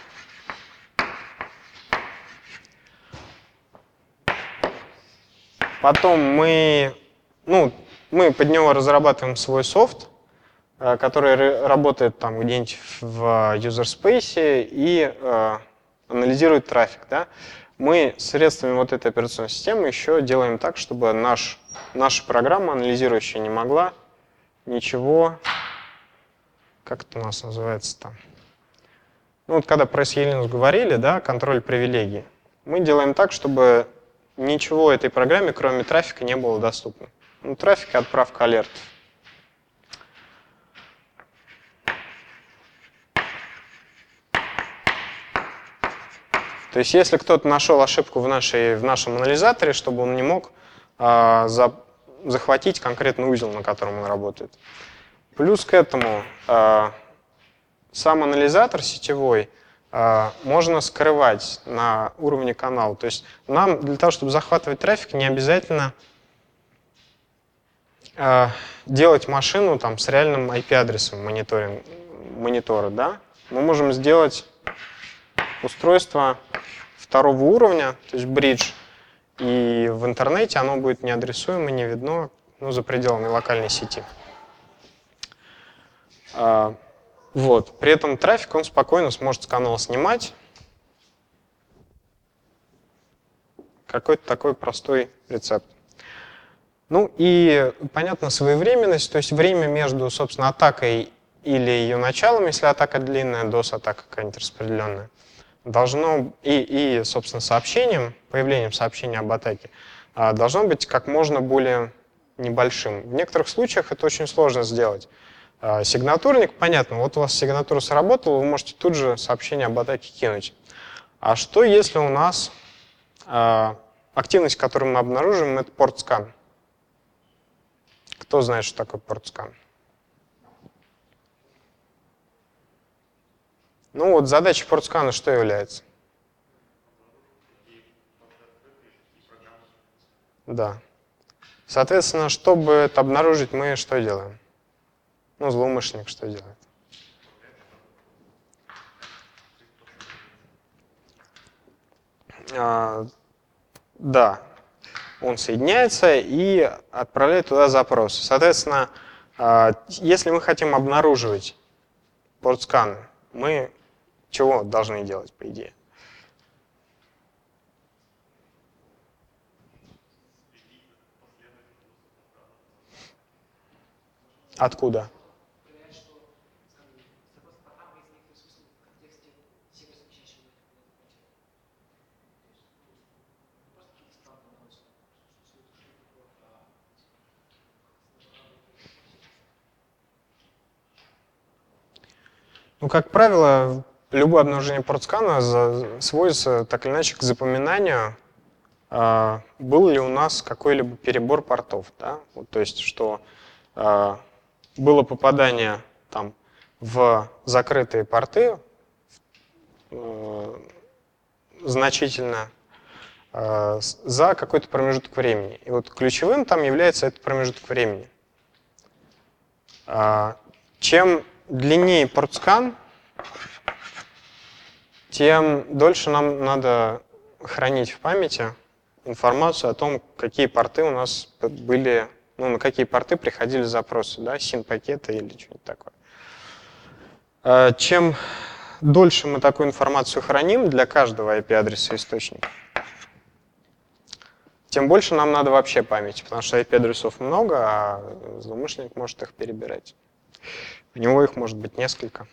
Потом мы под него разрабатываем свой софт, который работает там где-нибудь в user space и анализирует трафик. Да? Мы средствами вот этой операционной системы еще делаем так, чтобы наша программа, анализирующая, не могла ничего, как это у нас называется там. Ну вот когда про SE-Linux говорили, да, контроль привилегий, мы делаем так, чтобы ничего этой программе, кроме трафика, не было доступно. Ну, трафик и отправка алертов. То есть если кто-то нашел ошибку в нашем анализаторе, чтобы он не мог захватить конкретный узел, на котором он работает. Плюс к этому сам анализатор сетевой можно скрывать на уровне канала. То есть нам для того, чтобы захватывать трафик, не обязательно делать машину там, с реальным IP-адресом монитора. Да? Мы можем сделать устройство второго уровня, то есть бридж, и в интернете оно будет неадресуемо, не видно, за пределами локальной сети. Вот. При этом трафик он спокойно сможет с канала снимать. Какой-то такой простой рецепт. Ну и, понятно, своевременность, то есть время между, собственно, атакой или ее началом, если атака длинная, DOS-атака какая-нибудь распределенная, должно и, собственно, сообщением, появлением сообщения об атаке, должно быть как можно более небольшим. В некоторых случаях это очень сложно сделать. Сигнатурник, понятно, вот у вас сигнатура сработала, вы можете тут же сообщение об атаке кинуть. А что, если у нас активность, которую мы обнаружим, это порт-скан? Кто знает, что такое порт-скан? Ну вот задача порт-скана что является? Да. Соответственно, чтобы это обнаружить, мы что делаем? Ну, злоумышленник что делает? Да, он соединяется и отправляет туда запрос. Соответственно, если мы хотим обнаруживать порт-сканы, мы чего должны делать, по идее? Откуда? Ну, как правило, любое обнаружение порт-скана сводится так или иначе к запоминанию, был ли у нас какой-либо перебор портов. Да? Вот, то есть, что было попадание там, в закрытые порты значительно за какой-то промежуток времени. И вот ключевым там является этот промежуток времени. Чем длиннее портскан, тем дольше нам надо хранить в памяти информацию о том, какие порты у нас были, ну, на какие порты приходили запросы, да, SYN-пакеты или что-нибудь такое. Чем дольше мы такую информацию храним для каждого IP-адреса источника, тем больше нам надо вообще памяти, потому что IP-адресов много, а злоумышленник может их перебирать. У него их может быть несколько.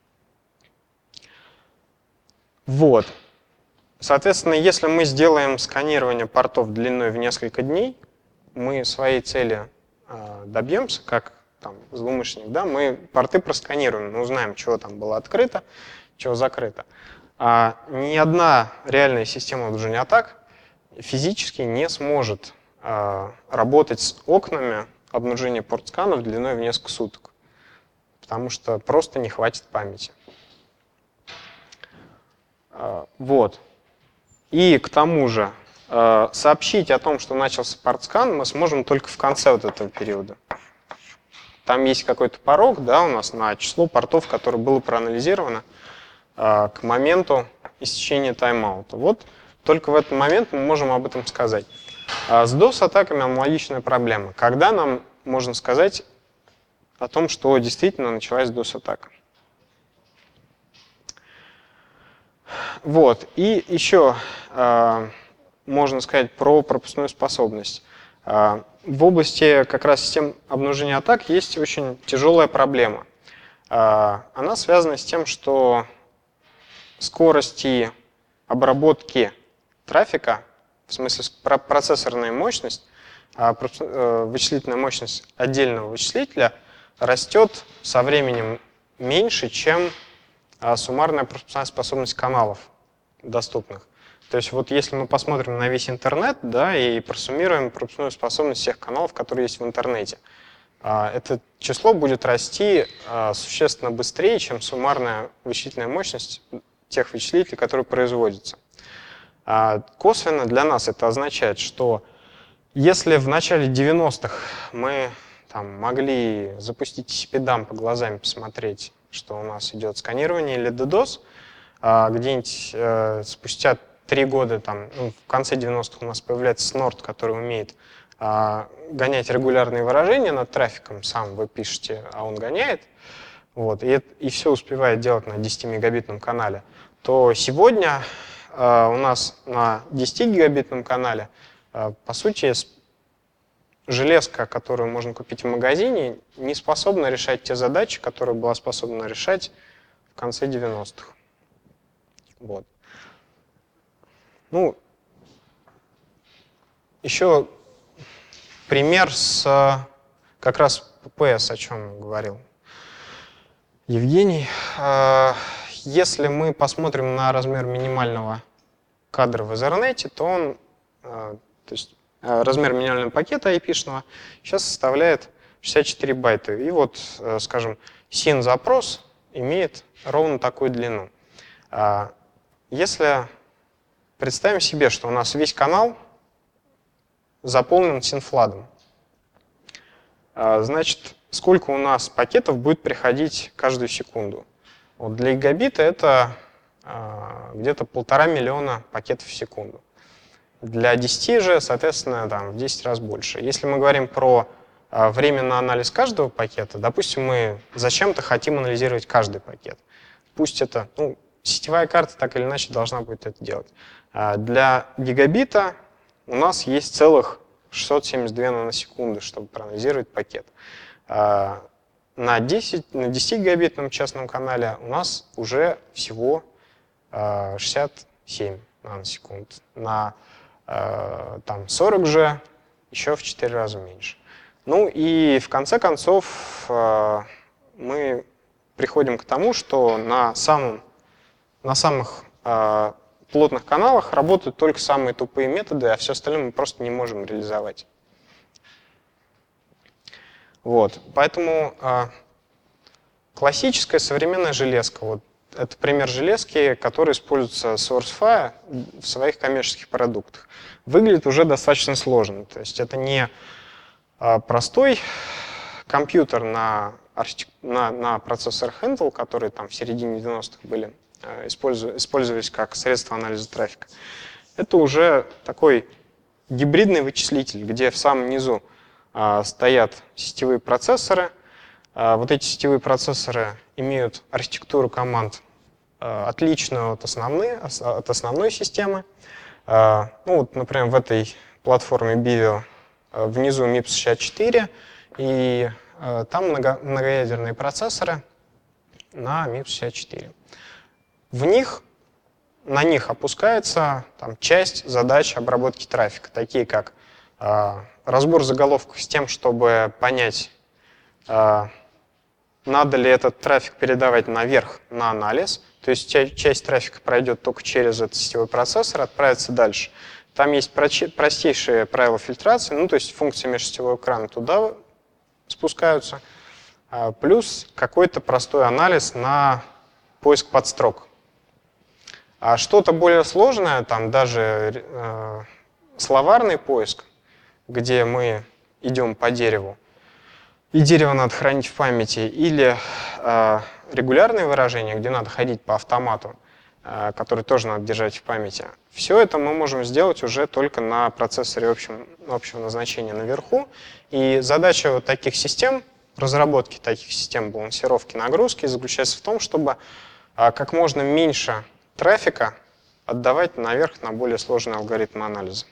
Вот. Соответственно, если мы сделаем сканирование портов длиной в несколько дней, мы своей цели добьемся, как там, злоумышленник, да, мы порты просканируем, мы узнаем, чего там было открыто, чего закрыто. Ни одна реальная система обнаружения атак физически не сможет работать с окнами обнаружения портсканов длиной в несколько суток, потому что просто не хватит памяти. Вот. И к тому же сообщить о том, что начался портскан, мы сможем только в конце вот этого периода. Там есть какой-то порог, да, у нас на число портов, которое было проанализировано к моменту истечения тайм-аута. Вот только в этот момент мы можем об этом сказать. С DOS-атаками аналогичная проблема. Когда нам можно сказать о том, что действительно началась DOS-атака? Вот. И еще можно сказать про пропускную способность. В области как раз систем обнаружения атак есть очень тяжелая проблема. Она связана с тем, что скорости обработки трафика, в смысле процессорная мощность, вычислительная мощность отдельного вычислителя растет со временем меньше, чем суммарная пропускная способность каналов доступных. То есть вот если мы посмотрим на весь интернет, да, и просуммируем пропускную способность всех каналов, которые есть в интернете, это число будет расти существенно быстрее, чем суммарная вычислительная мощность тех вычислителей, которые производятся. Косвенно для нас это означает, что если в начале 90-х мы там могли запустить TCP-дамп глазами, посмотреть, что у нас идет сканирование или DDoS, где-нибудь спустя 3 года, там, в конце 90-х у нас появляется Snort, который умеет гонять регулярные выражения над трафиком, сам вы пишете, а он гоняет, вот, и все успевает делать на 10-мегабитном канале, то сегодня у нас на 10-гигабитном канале, по сути, железка, которую можно купить в магазине, не способна решать те задачи, которые была способна решать в конце 90-х. Вот. Ну, еще пример с как раз PPS, о чем говорил Евгений. Если мы посмотрим на размер минимального кадра в Ethernet, то он, то есть размер минимального пакета IP-шного сейчас составляет 64 байта. И вот, скажем, SYN-запрос имеет ровно такую длину. Если представим себе, что у нас весь канал заполнен синфладом, значит, сколько у нас пакетов будет приходить каждую секунду? Вот для гигабита это где-то 1,5 миллиона пакетов в секунду. Для 10 же, соответственно, там, в 10 раз больше. Если мы говорим про время на анализ каждого пакета, допустим, мы зачем-то хотим анализировать каждый пакет. Пусть это, сетевая карта так или иначе должна будет это делать. Для гигабита у нас есть целых 672 наносекунды, чтобы проанализировать пакет. На 10-гигабитном частном канале у нас уже всего 67 наносекунд. На 40 же еще в 4 раза меньше. Ну и в конце концов мы приходим к тому, что на самых плотных каналах работают только самые тупые методы, а все остальное мы просто не можем реализовать. Вот. Поэтому классическая современная железка, вот это пример железки, который используется SourceFi в своих коммерческих продуктах, выглядит уже достаточно сложно. То есть это не простой компьютер на процессорах Intel, которые там в середине 90-х были, использовались как средство анализа трафика. Это уже такой гибридный вычислитель, где в самом низу стоят сетевые процессоры. Вот эти сетевые процессоры имеют архитектуру команд, отличную от основной системы. Вот, например, в этой платформе Bivio внизу MIPS64, и там многоядерные процессоры на MIPS64. На них опускается часть задач обработки трафика, такие как разбор заголовков с тем, чтобы понять, надо ли этот трафик передавать наверх на анализ. То есть часть трафика пройдет только через этот сетевой процессор, отправится дальше. Там есть простейшие правила фильтрации, то есть функции межсетевого экрана туда спускаются, плюс какой-то простой анализ на поиск подстрок. А что-то более сложное, там даже словарный поиск, где мы идем по дереву, и дерево надо хранить в памяти, или регулярные выражения, где надо ходить по автомату, который тоже надо держать в памяти. Все это мы можем сделать уже только на процессоре общего назначения наверху. И задача вот таких систем, разработки таких систем балансировки нагрузки заключается в том, чтобы как можно меньше трафика отдавать наверх на более сложные алгоритмы анализа.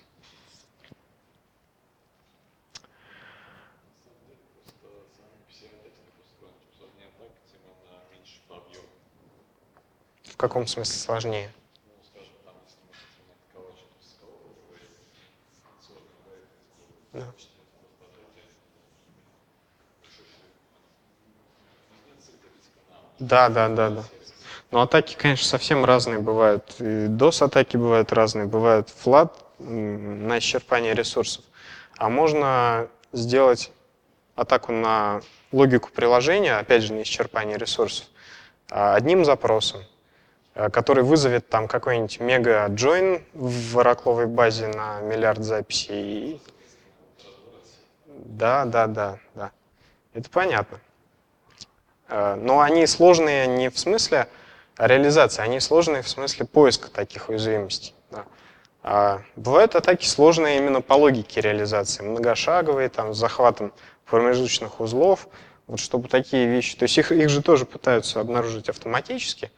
В каком смысле сложнее? Да. Но атаки, конечно, совсем разные бывают. И DOS-атаки бывают разные, бывают флат на исчерпание ресурсов. А можно сделать атаку на логику приложения, опять же, на исчерпание ресурсов, одним запросом, который вызовет там какой-нибудь мега-джойн в оракловой базе на миллиард записей. Да. Это понятно. Но они сложные не в смысле реализации, они сложные в смысле поиска таких уязвимостей. Да. Бывают атаки сложные именно по логике реализации, многошаговые, там, с захватом промежуточных узлов, вот чтобы такие вещи. То есть их же тоже пытаются обнаружить автоматически,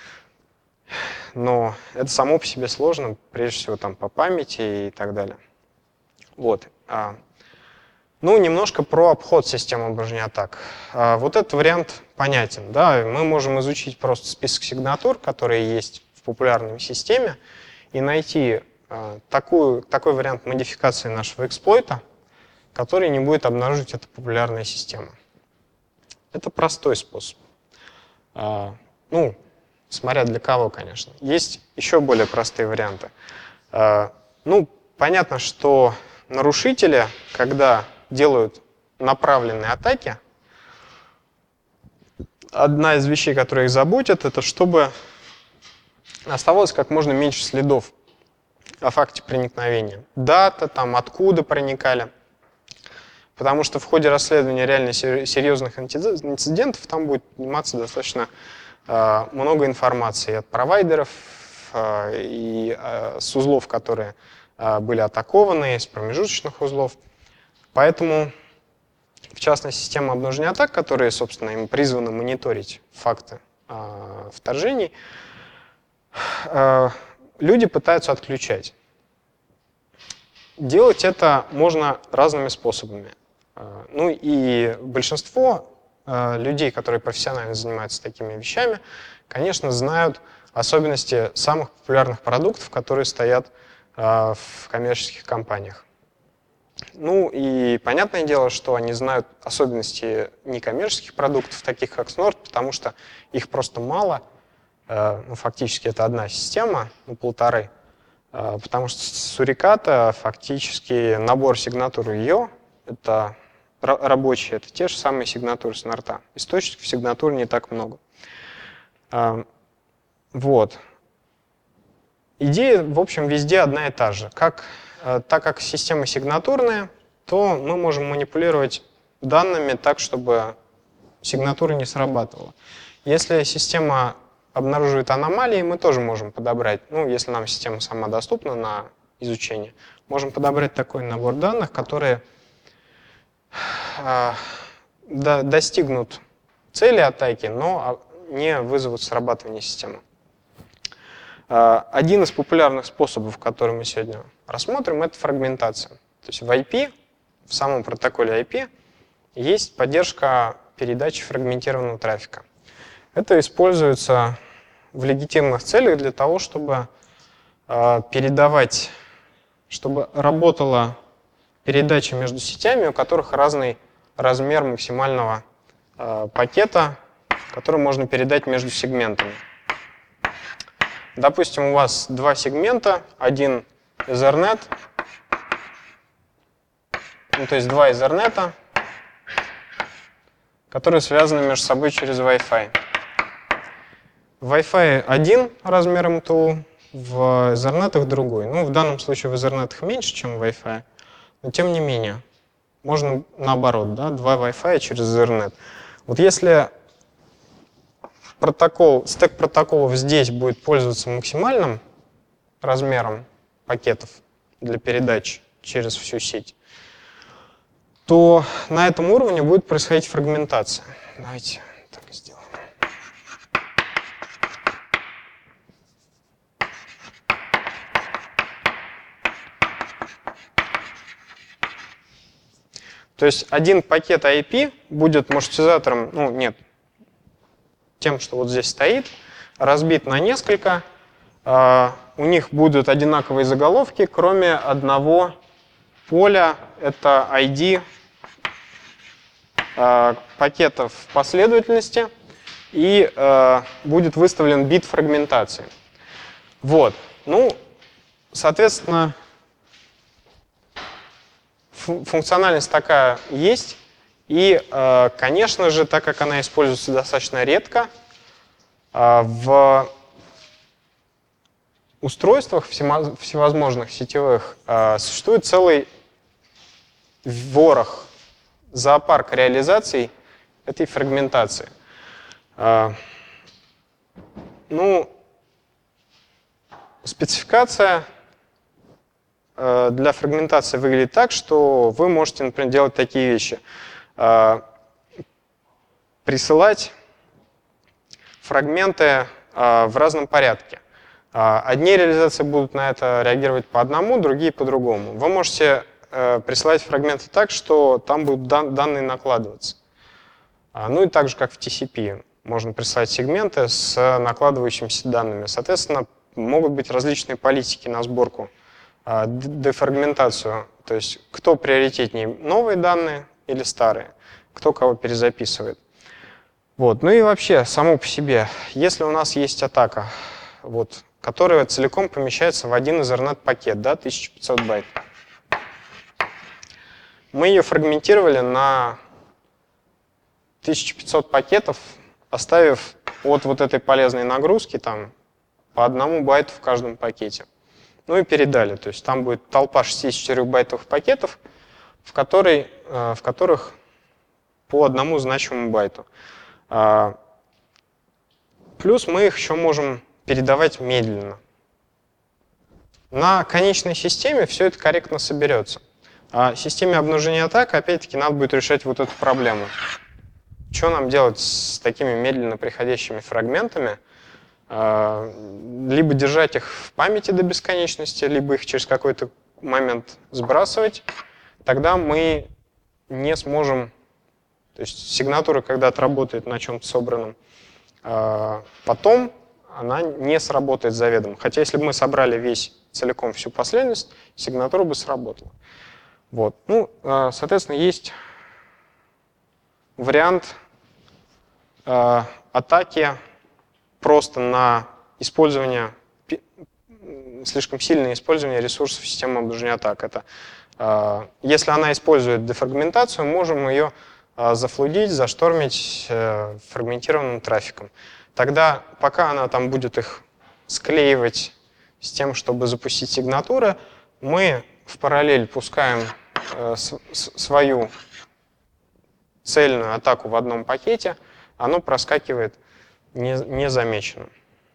но это само по себе сложно, прежде всего там по памяти и так далее. Вот. Ну, немножко про обход системы обнаружения атак. Вот этот вариант понятен. Да? Мы можем изучить просто список сигнатур, которые есть в популярной системе, и найти такой вариант модификации нашего эксплойта, который не будет обнаружить эта популярная система. Это простой способ. Ну, смотря для кого, конечно. Есть еще более простые варианты. Ну, понятно, что нарушители, когда делают направленные атаки, одна из вещей, которые их заботит, это чтобы оставалось как можно меньше следов о факте проникновения. Дата, там, откуда проникали. Потому что в ходе расследования реально серьезных инцидентов там будет подниматься достаточно много информации от провайдеров и с узлов, которые были атакованы, с промежуточных узлов. Поэтому, в частности, система обнаружения атак, которые, собственно, им призваны мониторить факты вторжений, люди пытаются отключать. Делать это можно разными способами. Ну и большинство людей, которые профессионально занимаются такими вещами, конечно, знают особенности самых популярных продуктов, которые стоят в коммерческих компаниях. Ну и понятное дело, что они знают особенности некоммерческих продуктов, таких как Snort, потому что их просто мало. Ну, фактически это одна система, ну, полторы. Потому что Суриката фактически набор сигнатур ее, это рабочие, это те же самые сигнатуры Снорта. Источников сигнатур не так много. Вот. Идея, в общем, везде одна и та же. Так как система сигнатурная, то мы можем манипулировать данными так, чтобы сигнатура не срабатывала. Если система обнаруживает аномалии, мы тоже можем подобрать, ну, если нам система сама доступна на изучение, можем подобрать такой набор данных, которые достигнут цели атаки, но не вызовут срабатывание системы. Один из популярных способов, который мы сегодня рассмотрим, это фрагментация. То есть в IP, в самом протоколе IP, есть поддержка передачи фрагментированного трафика. Это используется в легитимных целях для того, чтобы передавать, чтобы работала передача между сетями, у которых разный размер максимального пакета, который можно передать между сегментами. Допустим, у вас два сегмента, один Ethernet, ну, то есть два Ethernet, которые связаны между собой через Wi-Fi. В Wi-Fi один размер МТУ, в Ethernet другой. Ну, в данном случае в Ethernet меньше, чем в Wi-Fi, но тем не менее, можно наоборот, да, два Wi-Fi через Ethernet. Вот если стек протоколов здесь будет пользоваться максимальным размером пакетов для передачи через всю сеть, то на этом уровне будет происходить фрагментация. Давайте так сделаем. То есть один пакет IP будет маршрутизатором, ну нет, тем, что вот здесь стоит, разбит на несколько. У них будут одинаковые заголовки, кроме одного поля, это ID пакетов в последовательности. и будет выставлен бит фрагментации. Вот. Ну, соответственно, функциональность такая есть. И, конечно же, так как она используется достаточно редко, в устройствах всевозможных сетевых существует целый ворох, зоопарк реализаций этой фрагментации. Ну, спецификация для фрагментации выглядит так, что вы можете, например, делать такие вещи. Присылать фрагменты в разном порядке. Одни реализации будут на это реагировать по одному, другие по другому. Вы можете присылать фрагменты так, что там будут данные накладываться. Ну и так же, как в TCP. Можно присылать сегменты с накладывающимися данными. Соответственно, могут быть различные политики на сборку, дефрагментацию. То есть, кто приоритетнее, новые данные или старые, кто кого перезаписывает. Вот. Ну и вообще, само по себе, если у нас есть атака, вот, которая целиком помещается в один Ethernet-пакет, да, 1500 байт, мы ее фрагментировали на 1500 пакетов, оставив от вот этой полезной нагрузки там по 1 байту в каждом пакете. Ну и передали. То есть там будет толпа 64 байтовых пакетов, в которых по 1 значимому байту. Плюс мы их еще можем передавать медленно. На конечной системе все это корректно соберется. А системе обнаружения атак, опять-таки, надо будет решать вот эту проблему. Что нам делать с такими медленно приходящими фрагментами? Либо держать их в памяти до бесконечности, либо их через какой-то момент сбрасывать. Тогда мы не сможем... То есть сигнатура, когда отработает на чем-то собранном, потом она не сработает заведомо. Хотя если бы мы собрали целиком всю последовательность, сигнатура бы сработала. Вот. Ну, соответственно, есть вариант атаки просто на использование, слишком сильное использование ресурсов системы обнаружения атак. Это, если она использует дефрагментацию, можем ее зафлудить, заштормить фрагментированным трафиком. Тогда, пока она там будет их склеивать с тем, чтобы запустить сигнатуры, мы в параллель пускаем свою цельную атаку в одном пакете, оно проскакивает незамеченным.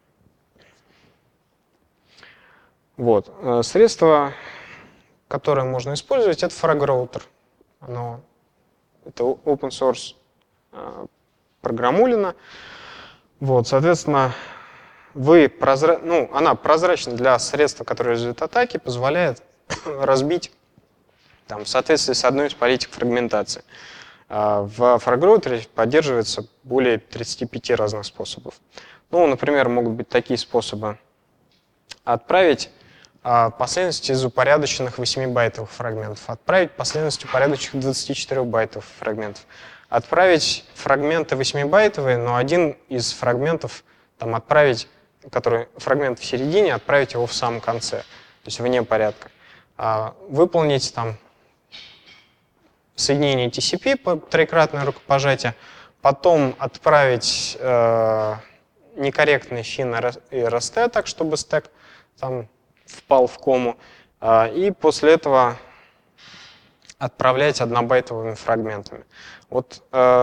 Вот. Средство, которое можно использовать, это фрагроутер. Это open source программулина. Вот, соответственно, она прозрачна для средства, которое реализует атаки, позволяет разбить там, в соответствии с одной из политик фрагментации. В фрагроутере поддерживается более 35 разных способов. Ну, например, могут быть такие способы. Отправить последовательность из упорядоченных 8-байтовых фрагментов, отправить последовательность упорядоченных 24-байтовых фрагментов, отправить фрагменты 8-байтовые, но один из фрагментов отправить, который фрагмент в середине, отправить его в самом конце, то есть вне порядка. Выполнить там соединение TCP по троекратное рукопожатие, потом отправить некорректный FIN и RST, так чтобы стэк там впал в кому, и после этого отправлять однобайтовыми фрагментами. Вот,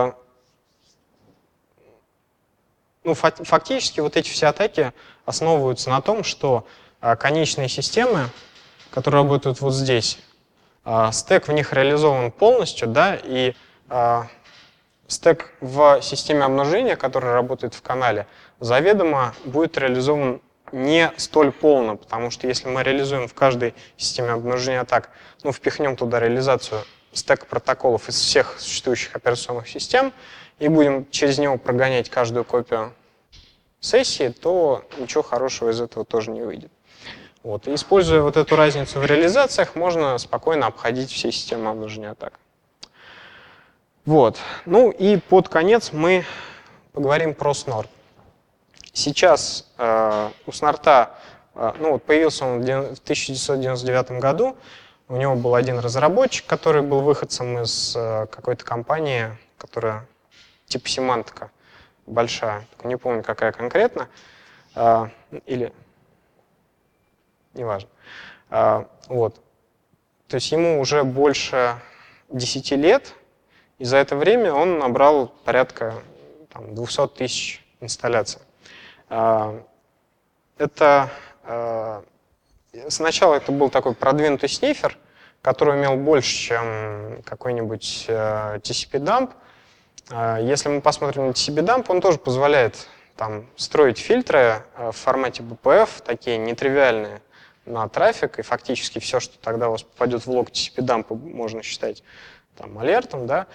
фактически вот эти все атаки основываются на том, что конечные системы, которые работают вот здесь, стэк в них реализован полностью, да, и стэк в системе обнаружения, который работает в канале, заведомо будет реализован не столь полно, потому что если мы реализуем в каждой системе обнаружения атак, впихнем туда реализацию стека протоколов из всех существующих операционных систем и будем через него прогонять каждую копию сессии, то ничего хорошего из этого тоже не выйдет. Вот. И используя вот эту разницу в реализациях, можно спокойно обходить все системы обнаружения атак. Вот. Ну и под конец мы поговорим про Snort. Сейчас у Snort, ну вот появился он в 1999 году, у него был один разработчик, который был выходцем из какой-то компании, которая типа Symantec, большая, не помню какая конкретно, или неважно. Вот. То есть ему уже больше 10 лет, и за это время он набрал порядка 200 тысяч инсталляций. Сначала это был такой продвинутый снифер, который умел больше, чем какой-нибудь TCP-дамп. Если мы посмотрим на TCP-дамп, он тоже позволяет строить фильтры в формате BPF, такие нетривиальные, на трафик, и фактически все, что тогда у вас попадет в лог TCP-дампа, можно считать алертом. Да?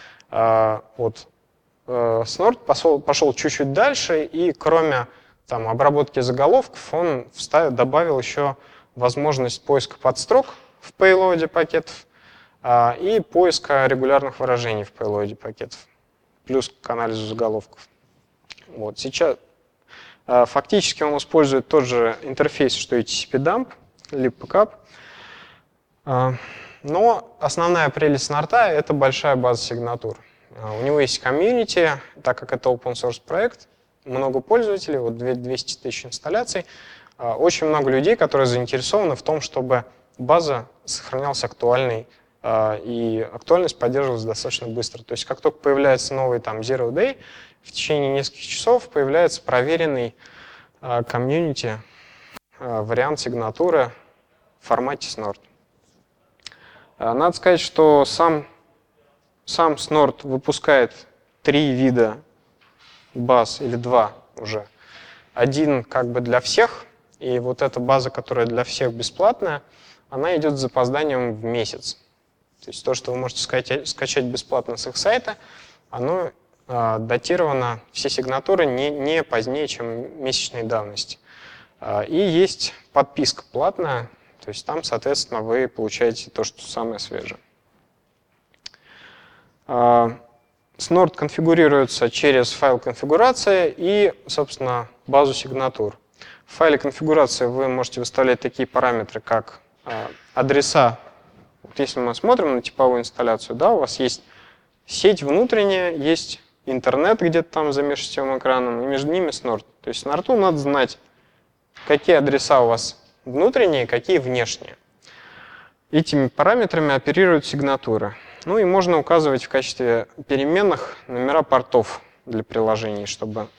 Snort пошел чуть-чуть дальше, и кроме обработки заголовков, он добавил еще возможность поиска подстрок в пейлоде пакетов и поиска регулярных выражений в пейлоде пакетов, плюс к анализу заголовков. Сейчас фактически он использует тот же интерфейс, что и TCP-дамп, libpcap, но основная прелесть Snort — это большая база сигнатур. У него есть комьюнити, так как это open source проект, много пользователей, 200 тысяч инсталляций, очень много людей, которые заинтересованы в том, чтобы база сохранялась актуальной, и актуальность поддерживалась достаточно быстро. То есть как только появляется новый Zero Day, в течение нескольких часов появляется проверенный комьюнити вариант сигнатуры в формате Snort. Надо сказать, что сам Snort выпускает 3 вида баз, или 2 уже. Один для всех, и эта база, которая для всех бесплатная, она идет с запозданием в месяц. То есть то, что вы можете скачать бесплатно с их сайта, оно датировано, все сигнатуры не позднее, чем месячной давности. И есть подписка платная, то есть там, соответственно, вы получаете то, что самое свежее. Snort конфигурируется через файл конфигурации и, собственно, базу сигнатур. В файле конфигурации вы можете выставлять такие параметры, как адреса. Если мы смотрим на типовую инсталляцию, да, у вас есть сеть внутренняя, есть интернет где-то там за межсетевым экраном, и между ними Snort. То есть Snort надо знать, какие адреса у вас внутренние, какие внешние. Этими параметрами оперируют сигнатуры. Ну и можно указывать в качестве переменных номера портов для приложений, чтобы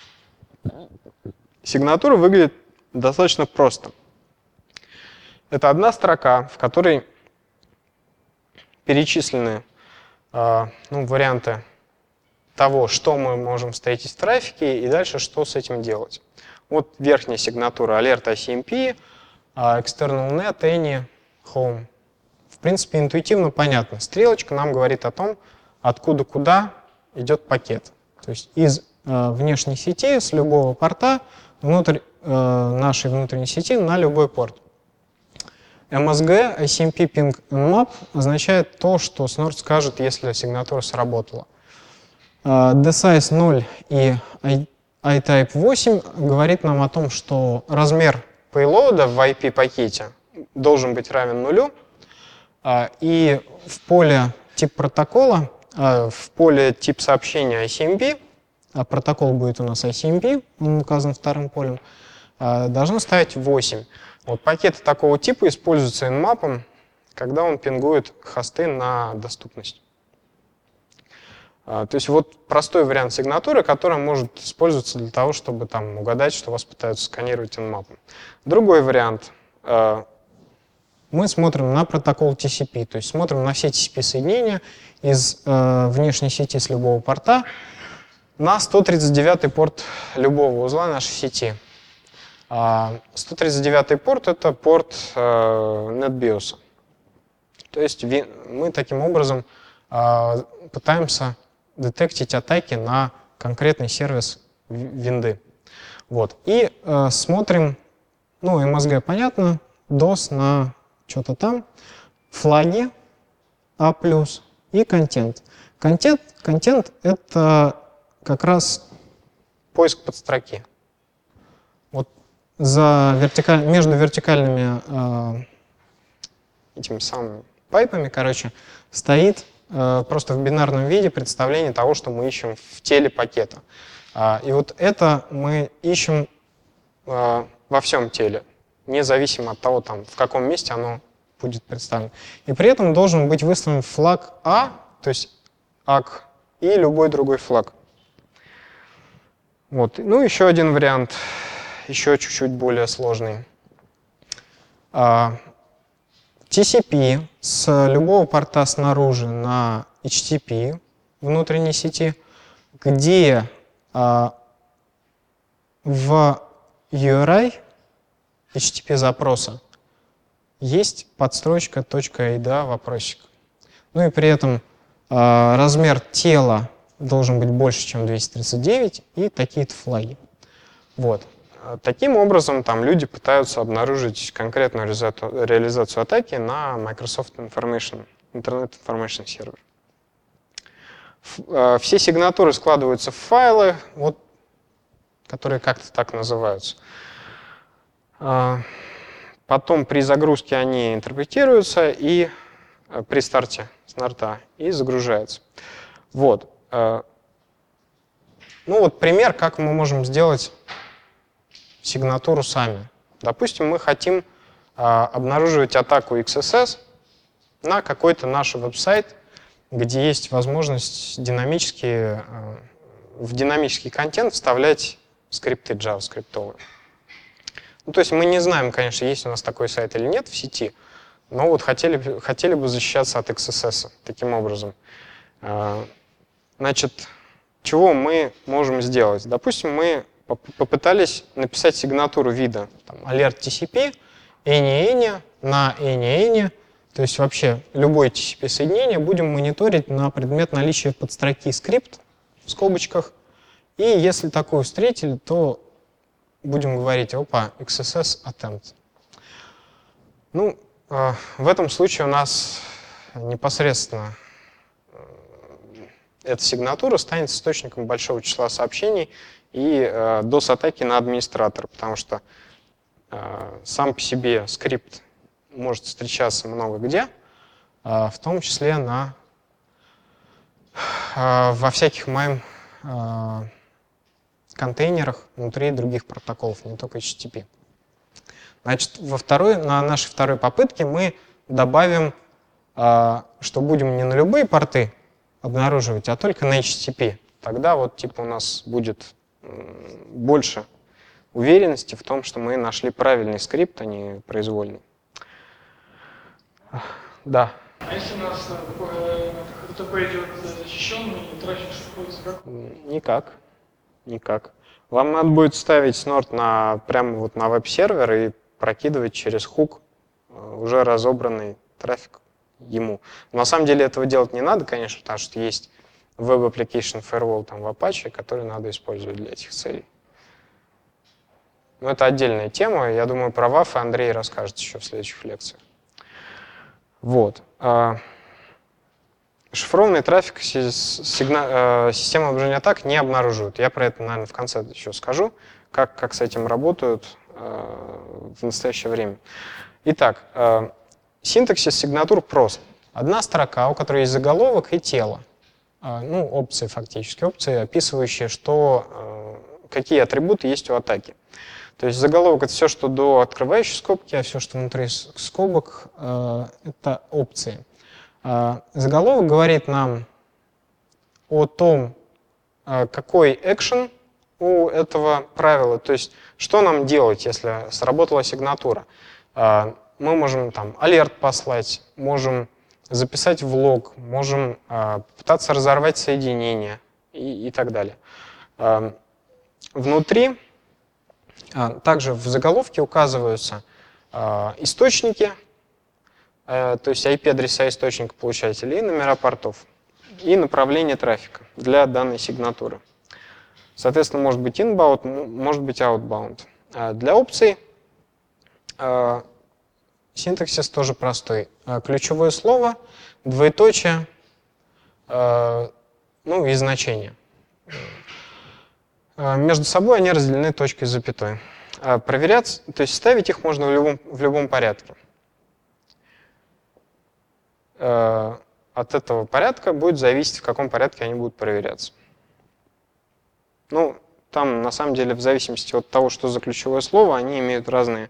сигнатура выглядит достаточно просто. Это одна строка, в которой перечислены варианты того, что мы можем встретить в трафике, и дальше что с этим делать. Вот верхняя сигнатура Alert ICMP, External Net, Any, Home. В принципе, интуитивно понятно. Стрелочка нам говорит о том, откуда куда идет пакет. То есть из внешней сети, с любого порта, внутрь нашей внутренней сети на любой порт. MSG, ICMP, Ping and Map означает то, что Snort скажет, если сигнатура сработала. DSize 0 и iType 8 говорит нам о том, что размер payload в IP-пакете должен быть равен нулю, и в поле тип протокола, в поле тип сообщения ICMP, а протокол будет у нас ICMP, он указан вторым полем, должно ставить 8. Пакеты такого типа используются Nmap, когда он пингует хосты на доступность. То есть простой вариант сигнатуры, который может использоваться для того, чтобы угадать, что вас пытаются сканировать Nmap. Другой вариант. Мы смотрим на протокол TCP, то есть смотрим на все TCP-соединения из внешней сети с любого порта на 139 порт любого узла нашей сети. 139 порт — это порт NetBIOS. То есть мы таким образом пытаемся детектить атаки на конкретный сервис винды. И смотрим, MSG понятно, DOS на что-то там, флаги A+, и контент. Контент — это как раз поиск подстроки. Вот между вертикальными Этими самыми. пайпами, короче, стоит просто в бинарном виде представление того, что мы ищем в теле пакета. И вот это мы ищем Во всем теле, независимо от того, там, в каком месте оно будет представлено. И при этом должен быть выставлен флаг А, то есть ак и любой другой флаг. Вот. Ну, еще один вариант, еще чуть-чуть более сложный. TCP с любого порта снаружи на HTTP внутренней сети, где в URI HTTP запроса есть подстрочка .ada вопросик. Ну и при этом размер тела должен быть больше, чем 239, и такие-то флаги. Вот. Таким образом, там люди пытаются обнаружить конкретную реализацию атаки на Microsoft Internet Information Server. Все сигнатуры складываются в файлы, вот, которые как-то так называются. Потом при загрузке они интерпретируются и при старте снарта и загружаются. Вот. Ну вот пример, как мы можем сделать сигнатуру сами. Допустим, мы хотим обнаруживать атаку XSS на какой-то наш веб-сайт, где есть возможность в динамический контент вставлять скрипты JavaScript. Ну, то есть мы не знаем, конечно, есть у нас такой сайт или нет в сети, но вот хотели бы защищаться от XSS таким образом. Значит, чего мы можем сделать? Допустим, мы попытались написать сигнатуру вида alert TCP, any на any, то есть вообще любое TCP-соединение будем мониторить на предмет наличия подстроки скрипт в скобочках, и если такую встретили, то будем говорить, опа, XSS attempt. Ну, в этом случае у нас непосредственно эта сигнатура станет источником большого числа сообщений и DOS-атаки на администратора, потому что сам по себе скрипт может встречаться много где, в том числе во всяких MIME контейнерах внутри других протоколов, не только HTTP. Значит, на нашей второй попытке мы добавим, что будем не на любые порты обнаруживать, а только на HTTP. Тогда вот типа у нас будет больше уверенности в том, что мы нашли правильный скрипт, а не произвольный. Да. А если у нас HTTP идет защищенный, трафик находится как? Никак. Вам надо будет ставить снорт прямо вот на веб-сервер и прокидывать через хук уже разобранный трафик ему. Но на самом деле этого делать не надо, конечно, потому что есть Web Application Firewall там в Apache, который надо использовать для этих целей. Но это отдельная тема. Я думаю, про WAF Андрей расскажет еще в следующих лекциях. Вот. Шифрованный трафик система обнаружения атак не обнаруживает. Я про это, наверное, в конце еще скажу, как с этим работают в настоящее время. Итак, синтаксис сигнатур прост. Одна строка, у которой есть заголовок и тело. Ну, опции фактически. Опции, описывающие, какие атрибуты есть у атаки. То есть заголовок — это все, что до открывающей скобки, а все, что внутри скобок, это опции. Заголовок говорит нам о том, какой экшен у этого правила, то есть что нам делать, если сработала сигнатура. Мы можем там алерт послать, можем записать в лог, можем пытаться разорвать соединение и так далее. Внутри также в заголовке указываются источники, то есть IP-адреса источника получателя и номера портов, и направление трафика для данной сигнатуры. Соответственно, может быть inbound, может быть outbound. Для опций синтаксис тоже простой. Ключевое слово, двоеточие, ну и значение. между собой они разделены точкой с запятой. Проверяться, то есть ставить их можно в любом порядке. От этого порядка будет зависеть, в каком порядке они будут проверяться. Ну, там, на самом деле, в зависимости от того, что за ключевое слово, они имеют разную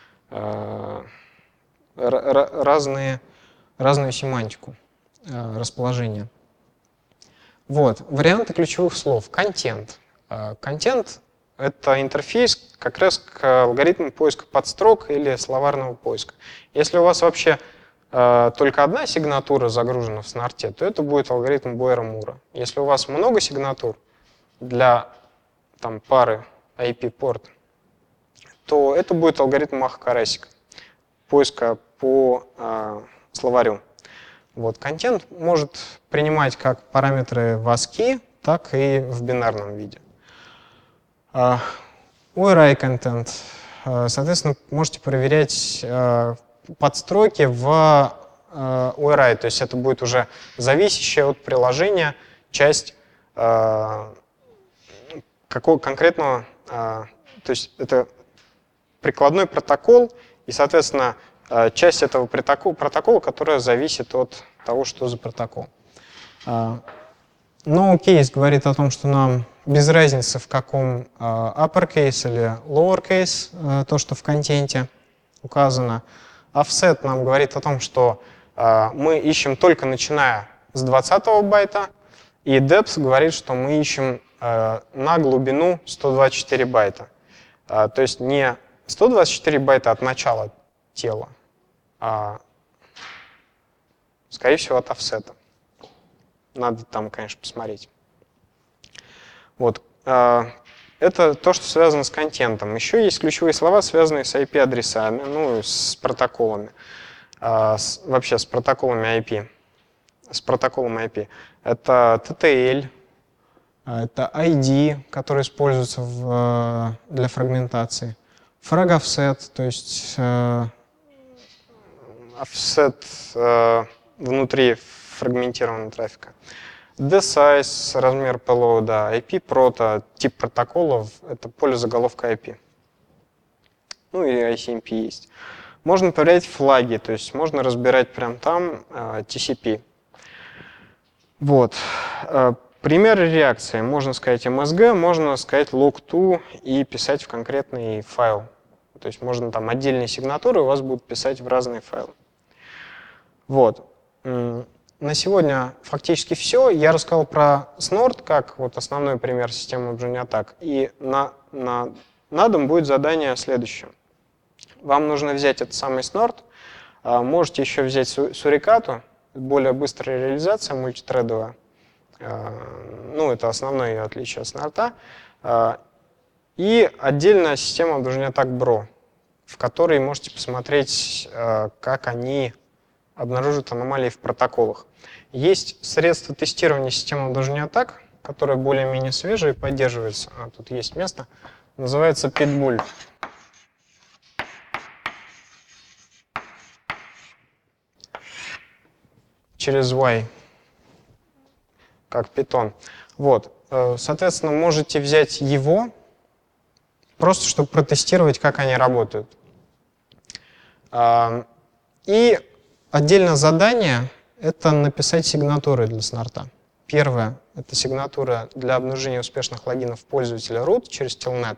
семантику расположения. Вот. Варианты ключевых слов. Контент. Контент — это интерфейс как раз к алгоритму поиска подстрок или словарного поиска. Если у вас вообще только одна сигнатура загружена в снарте, то это будет алгоритм Бойера-Мура. Если у вас много сигнатур для пары IP-порт, то это будет алгоритм Маха-Карасика, поиска по словарю. Вот. Контент может принимать как параметры в ASCII, так и в бинарном виде. URI контент. Соответственно, можете проверять подстройки в URI, то есть это будет уже зависящая от приложения часть какого конкретного, то есть это прикладной протокол и, соответственно, часть этого протокола, которая зависит от того, что за протокол. NoCase говорит о том, что нам без разницы, в каком uppercase или lowercase, то, что в контенте указано. Offset нам говорит о том, что мы ищем только начиная с 20 байта, и depth говорит, что мы ищем на глубину 124 байта. То есть не 124 байта от начала тела, а, скорее всего, от офсета. Надо там, конечно, посмотреть. Вот. Это то, что связано с контентом. Еще есть ключевые слова, связанные с IP-адресами, ну, с протоколами. Вообще с протоколами IP. С протоколом IP. Это TTL, это ID, который используется для фрагментации. Frag-offset, то есть offset внутри фрагментированного трафика. D-size, размер payload, IP-прото, тип протоколов, это поле заголовка IP. Ну и ICMP есть. Можно проверять флаги, то есть можно разбирать прямо там TCP. Вот. Примеры реакции. Можно сказать MSG, можно сказать log2 и писать в конкретный файл. То есть можно там отдельные сигнатуры у вас будут писать в разные файлы. Вот. На сегодня фактически все. Я рассказал про Snort как вот основной пример системы обнаружения атак. И на дом будет задание следующее. Вам нужно взять этот самый Snort. Можете еще взять Сурикату, более быстрая реализация, мультитредовая. Ну, это основное ее отличие от Снорта. И отдельная система обнаружения атак Bro, в которой можете посмотреть, как они обнаруживают аномалии в протоколах. Есть средства тестирования системы обнаружения атак, которые более-менее свежие, поддерживаются. Тут есть место. Называется Pitbull. Через Y, как Python. Вот. Соответственно, можете взять его, просто чтобы протестировать, как они работают. И отдельное задание — это написать сигнатуры для Снорта. Первое — это сигнатура для обнаружения успешных логинов пользователя root через Telnet.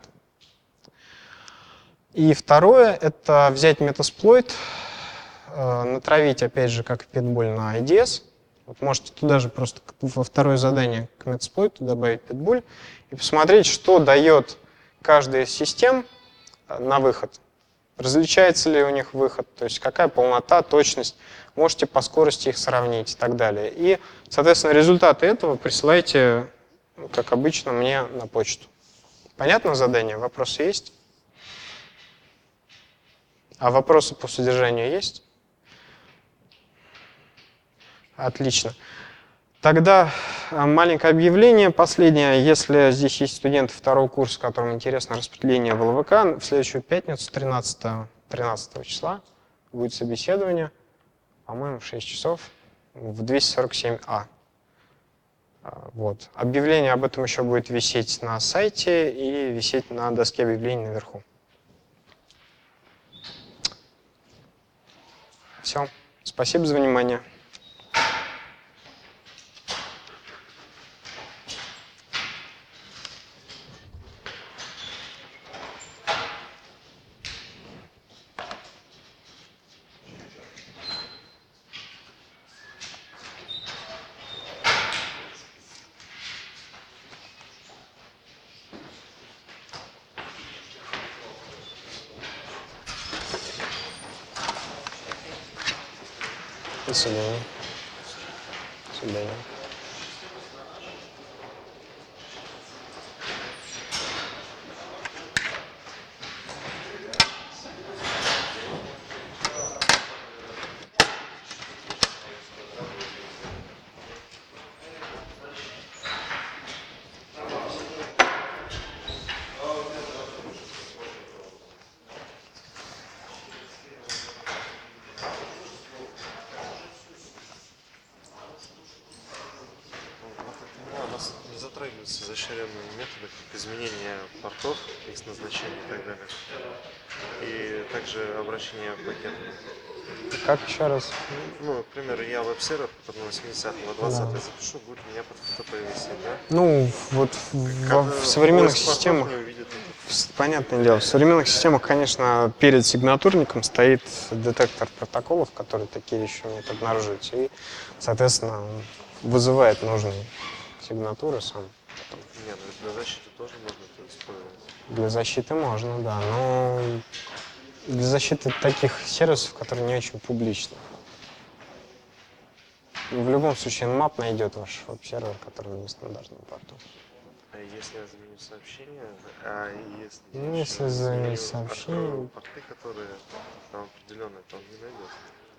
И второе — это взять Metasploit, натравить, опять же, как Pitbull, на IDS. Вот можете туда же просто во второе задание к Metasploit добавить Pitbull и посмотреть, что дает каждая из систем на выход. Различается ли у них выход, то есть какая полнота, точность, можете по скорости их сравнить и так далее. И, соответственно, результаты этого присылайте, как обычно, мне на почту. Понятно задание? Вопросы есть? А вопросы по содержанию есть? Отлично. Тогда маленькое объявление, последнее. Если здесь есть студенты второго курса, которым интересно распределение в ЛВК, в следующую пятницу, 13 числа, будет собеседование, по-моему, в 6 часов, в 247А. Вот. Объявление об этом еще будет висеть на сайте и висеть на доске объявлений наверху. Все. Спасибо за внимание. До свидания. До свидания. У нас не затрагиваются изощренные методы, как изменение портов, их назначения и так далее. И также обращение к пакетам. Как еще раз? Ну, например, я веб-сервер, который на 80-го, 20 запишу, будет у меня под FTP висеть, да? Ну, вот в современных поиск портов системах, не увидит это. понятное дело, в современных системах, конечно, перед сигнатурником стоит детектор протоколов, который такие вещи умеет обнаруживать, и, соответственно, он вызывает нужные сигнатуры сам. Не, ну для защиты тоже можно это использовать. Для защиты можно, да, но для защиты таких сервисов, которые не очень публичны. В любом случае, Nmap найдет ваш веб-сервер, который на нестандартном порту. А если я заменю сообщение, если Ну, я если еще заменить изменю, сообщение- открою порты, которые там определенные, то он не найдет.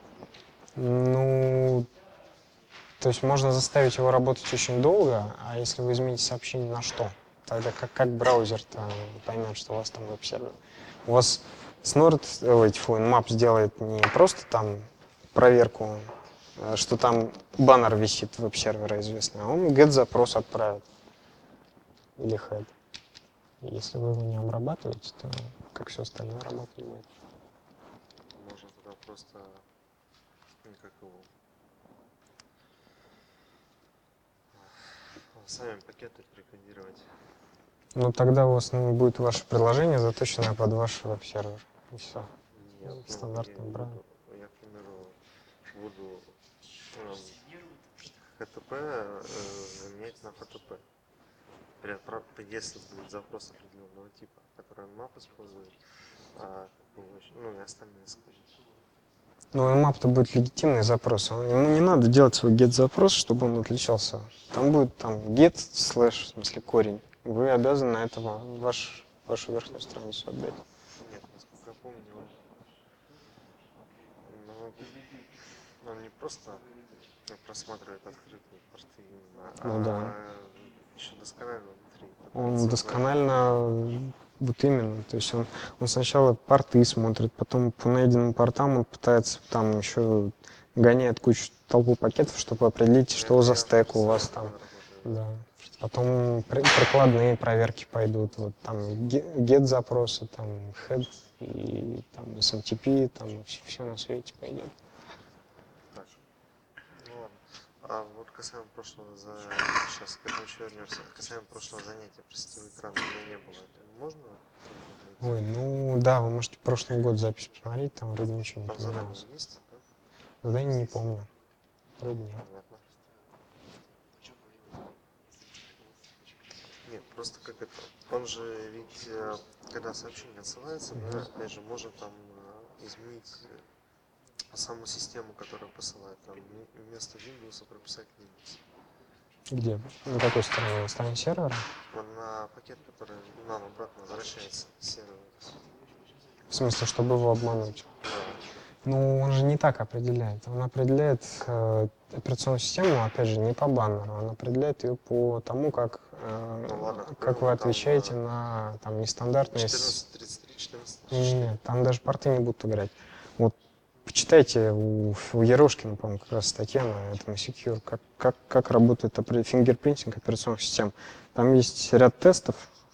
Ну, то есть можно заставить его работать очень долго, а если вы измените сообщение на что? Тогда как браузер-то поймет, что у вас там веб-сервер? У вас Nmap сделает не просто там проверку, что там баннер висит веб-сервера известный, а он get-запрос отправит. Или head. Если вы его не обрабатываете, то как все остальное работать будет. Можно тогда просто, как его, сами пакеты прикодировать. Ну тогда у вас будет ваше приложение, заточенное под ваш веб-сервер. И все. Нет, Стандартный я, браузер. я, к примеру, буду HTTP заменять на HTTP. Если будет запрос определенного типа, который Nmap использует, ну и остальные скажем. Ну, Nmap-то будет легитимный запрос. Ему не надо делать свой get-запрос, чтобы он отличался. Там будет get слэш, в смысле корень. Вы обязаны на этого вашу верхнюю страницу отдать. Нет, насколько я помню, он не просто просматривает открытые порты именно, Ну да. еще досконально внутри. Он досконально, вот именно, то есть он сначала порты смотрит, потом по найденным портам он пытается там еще гоняет толпу пакетов, чтобы определить, что за стек у вас там. Да. Потом прикладные проверки пойдут, вот там get запросы, там head и там SMTP, там все на свете пойдет. Так. Ну ладно. А вот касаемо прошлого сейчас к этому еще вернемся. Касаемо прошлого занятия, простите, экрана у меня не было. Это можно? Ой, ну да, вы можете прошлый год запись посмотреть, там вроде ничего не Там задание поменялось. есть, да? Задание не помню. Вроде нет. Понятно. Нет, просто как это. Он же ведь, когда сообщение отсылается, мы опять же можем там изменить саму систему, которая посылает. Там вместо Windows прописать Linux. Где? На какой стороне? На стороне сервера? На пакет, который нам обратно возвращается с сервера. В смысле, чтобы его обмануть? Да. Ну, он же не так определяет. Он определяет операционную систему, опять же, не по баннеру. Он определяет ее по тому, как ладно, как вы там, отвечаете на нестандартные... 14.33, 14. Нет, там даже порты не будут играть. Вот почитайте у Ерошкина, по-моему, как раз статья на этом Secure, как работает фингерпринтинг операционных систем. Там есть ряд тестов,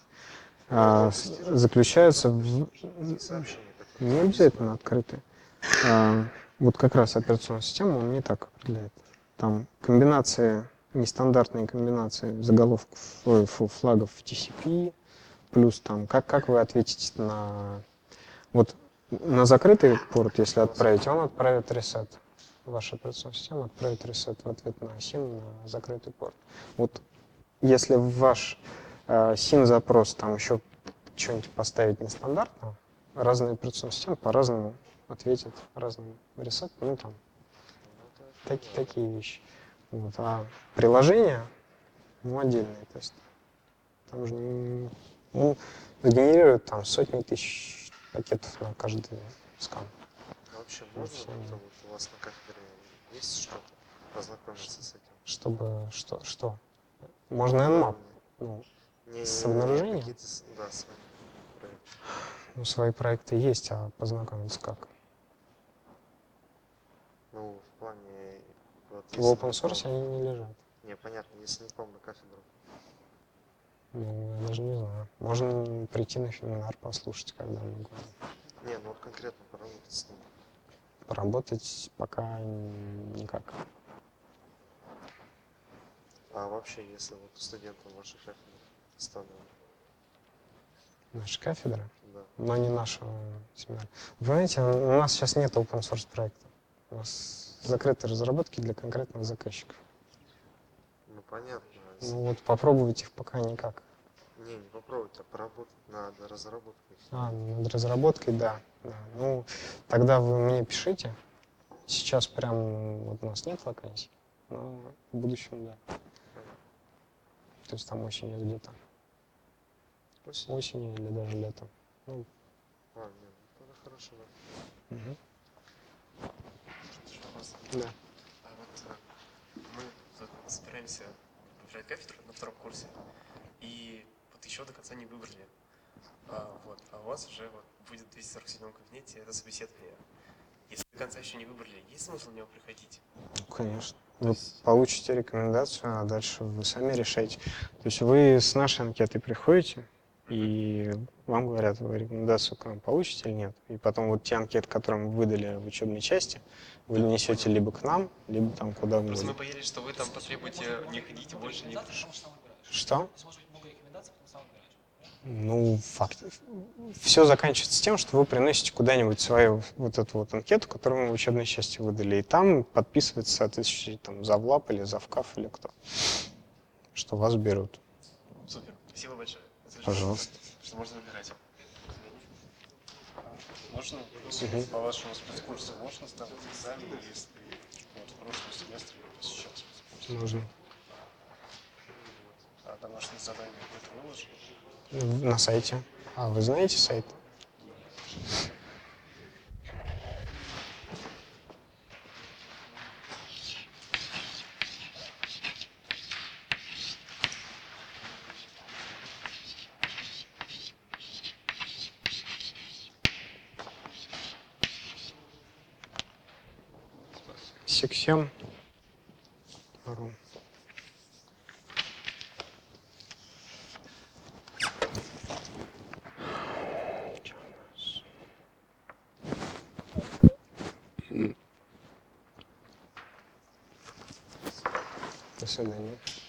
заключаются в... Такие сообщения, как Не обязательно открытые. Вот как раз операционная система, он не так определяет. Там комбинации, нестандартные комбинации заголовков, флагов в TCP, плюс там, как вы ответите на... Вот на закрытый порт, если отправить, он отправит ресет. Ваша операционная система отправит ресет в ответ на SYN на закрытый порт. Вот если в ваш SYN-запрос там еще что-нибудь поставить нестандартно, разные операционные системы по-разному ответят разным ресет, ну там такие вещи. Вот. А приложение, ну, отдельный тест. Там же ну, генерирует там сотни тысяч пакетов на каждый скан. Вообще можно как-то вот у вас на кафедре есть что-то познакомиться с этим? Чтобы что? Можно Nmap. Ну, с обнаружением? Какие-то, да, свои проекты. Ну, свои проекты есть, а познакомиться как? Ну, в плане... Вот, В если open не source пом- они не лежат. Не, понятно, если не помню кафедру. Ну, я даже не знаю. Можно прийти на семинар, послушать, когда мы говорим. Не, ну вот конкретно поработать с ним. Поработать пока никак. А вообще, если вот студентам вашей кафедры станут, Наша кафедра, да. но не нашего семинара. Вы знаете, у нас сейчас нет open source проекта. У нас закрытые разработки для конкретных заказчиков. Ну, понятно. Ну вот попробовать их пока никак. Не попробовать, а поработать над разработкой. Над разработкой, да. Ну, тогда вы мне пишите. Сейчас прям вот у нас нет вакансий, но в будущем, да. То есть там осенью где-то. Осенью или даже летом. Ну, Ладно, тогда хорошо, да. угу. Вопрос. Да. А вот мы тут собираемся выбирать кафедру на втором курсе, и вот еще до конца не выбрали. А у вас уже вот будет в 247 кабинете это собеседование. Если до конца еще не выбрали, есть смысл на него приходить? Ну, конечно. Вы получите рекомендацию, а дальше вы сами решаете. То есть вы с нашей анкетой приходите, и вам говорят, вы рекомендацию к нам получите или нет. И потом вот те анкеты, которые мы выдали в учебной части, вы несете либо к нам, либо там куда вы Просто мы будете. боялись, что вы там потребуете не ходите, больше не... Что? Ну, факт. Все заканчивается тем, что вы приносите куда-нибудь свою вот эту вот анкету, которую мы в учебной части выдали, и там подписывается соответствующий там завлап или завкаф или кто, что вас берут. Супер, спасибо большое. Пожалуйста. Что можно выбирать. Можно по вашему спецкурсу можно ставить экзамен, если вот в прошлом семестре я посещал спецкурс? Можно. А домашнее задание где-то выложили? На сайте. А вы знаете сайт? Сексем. До свидания.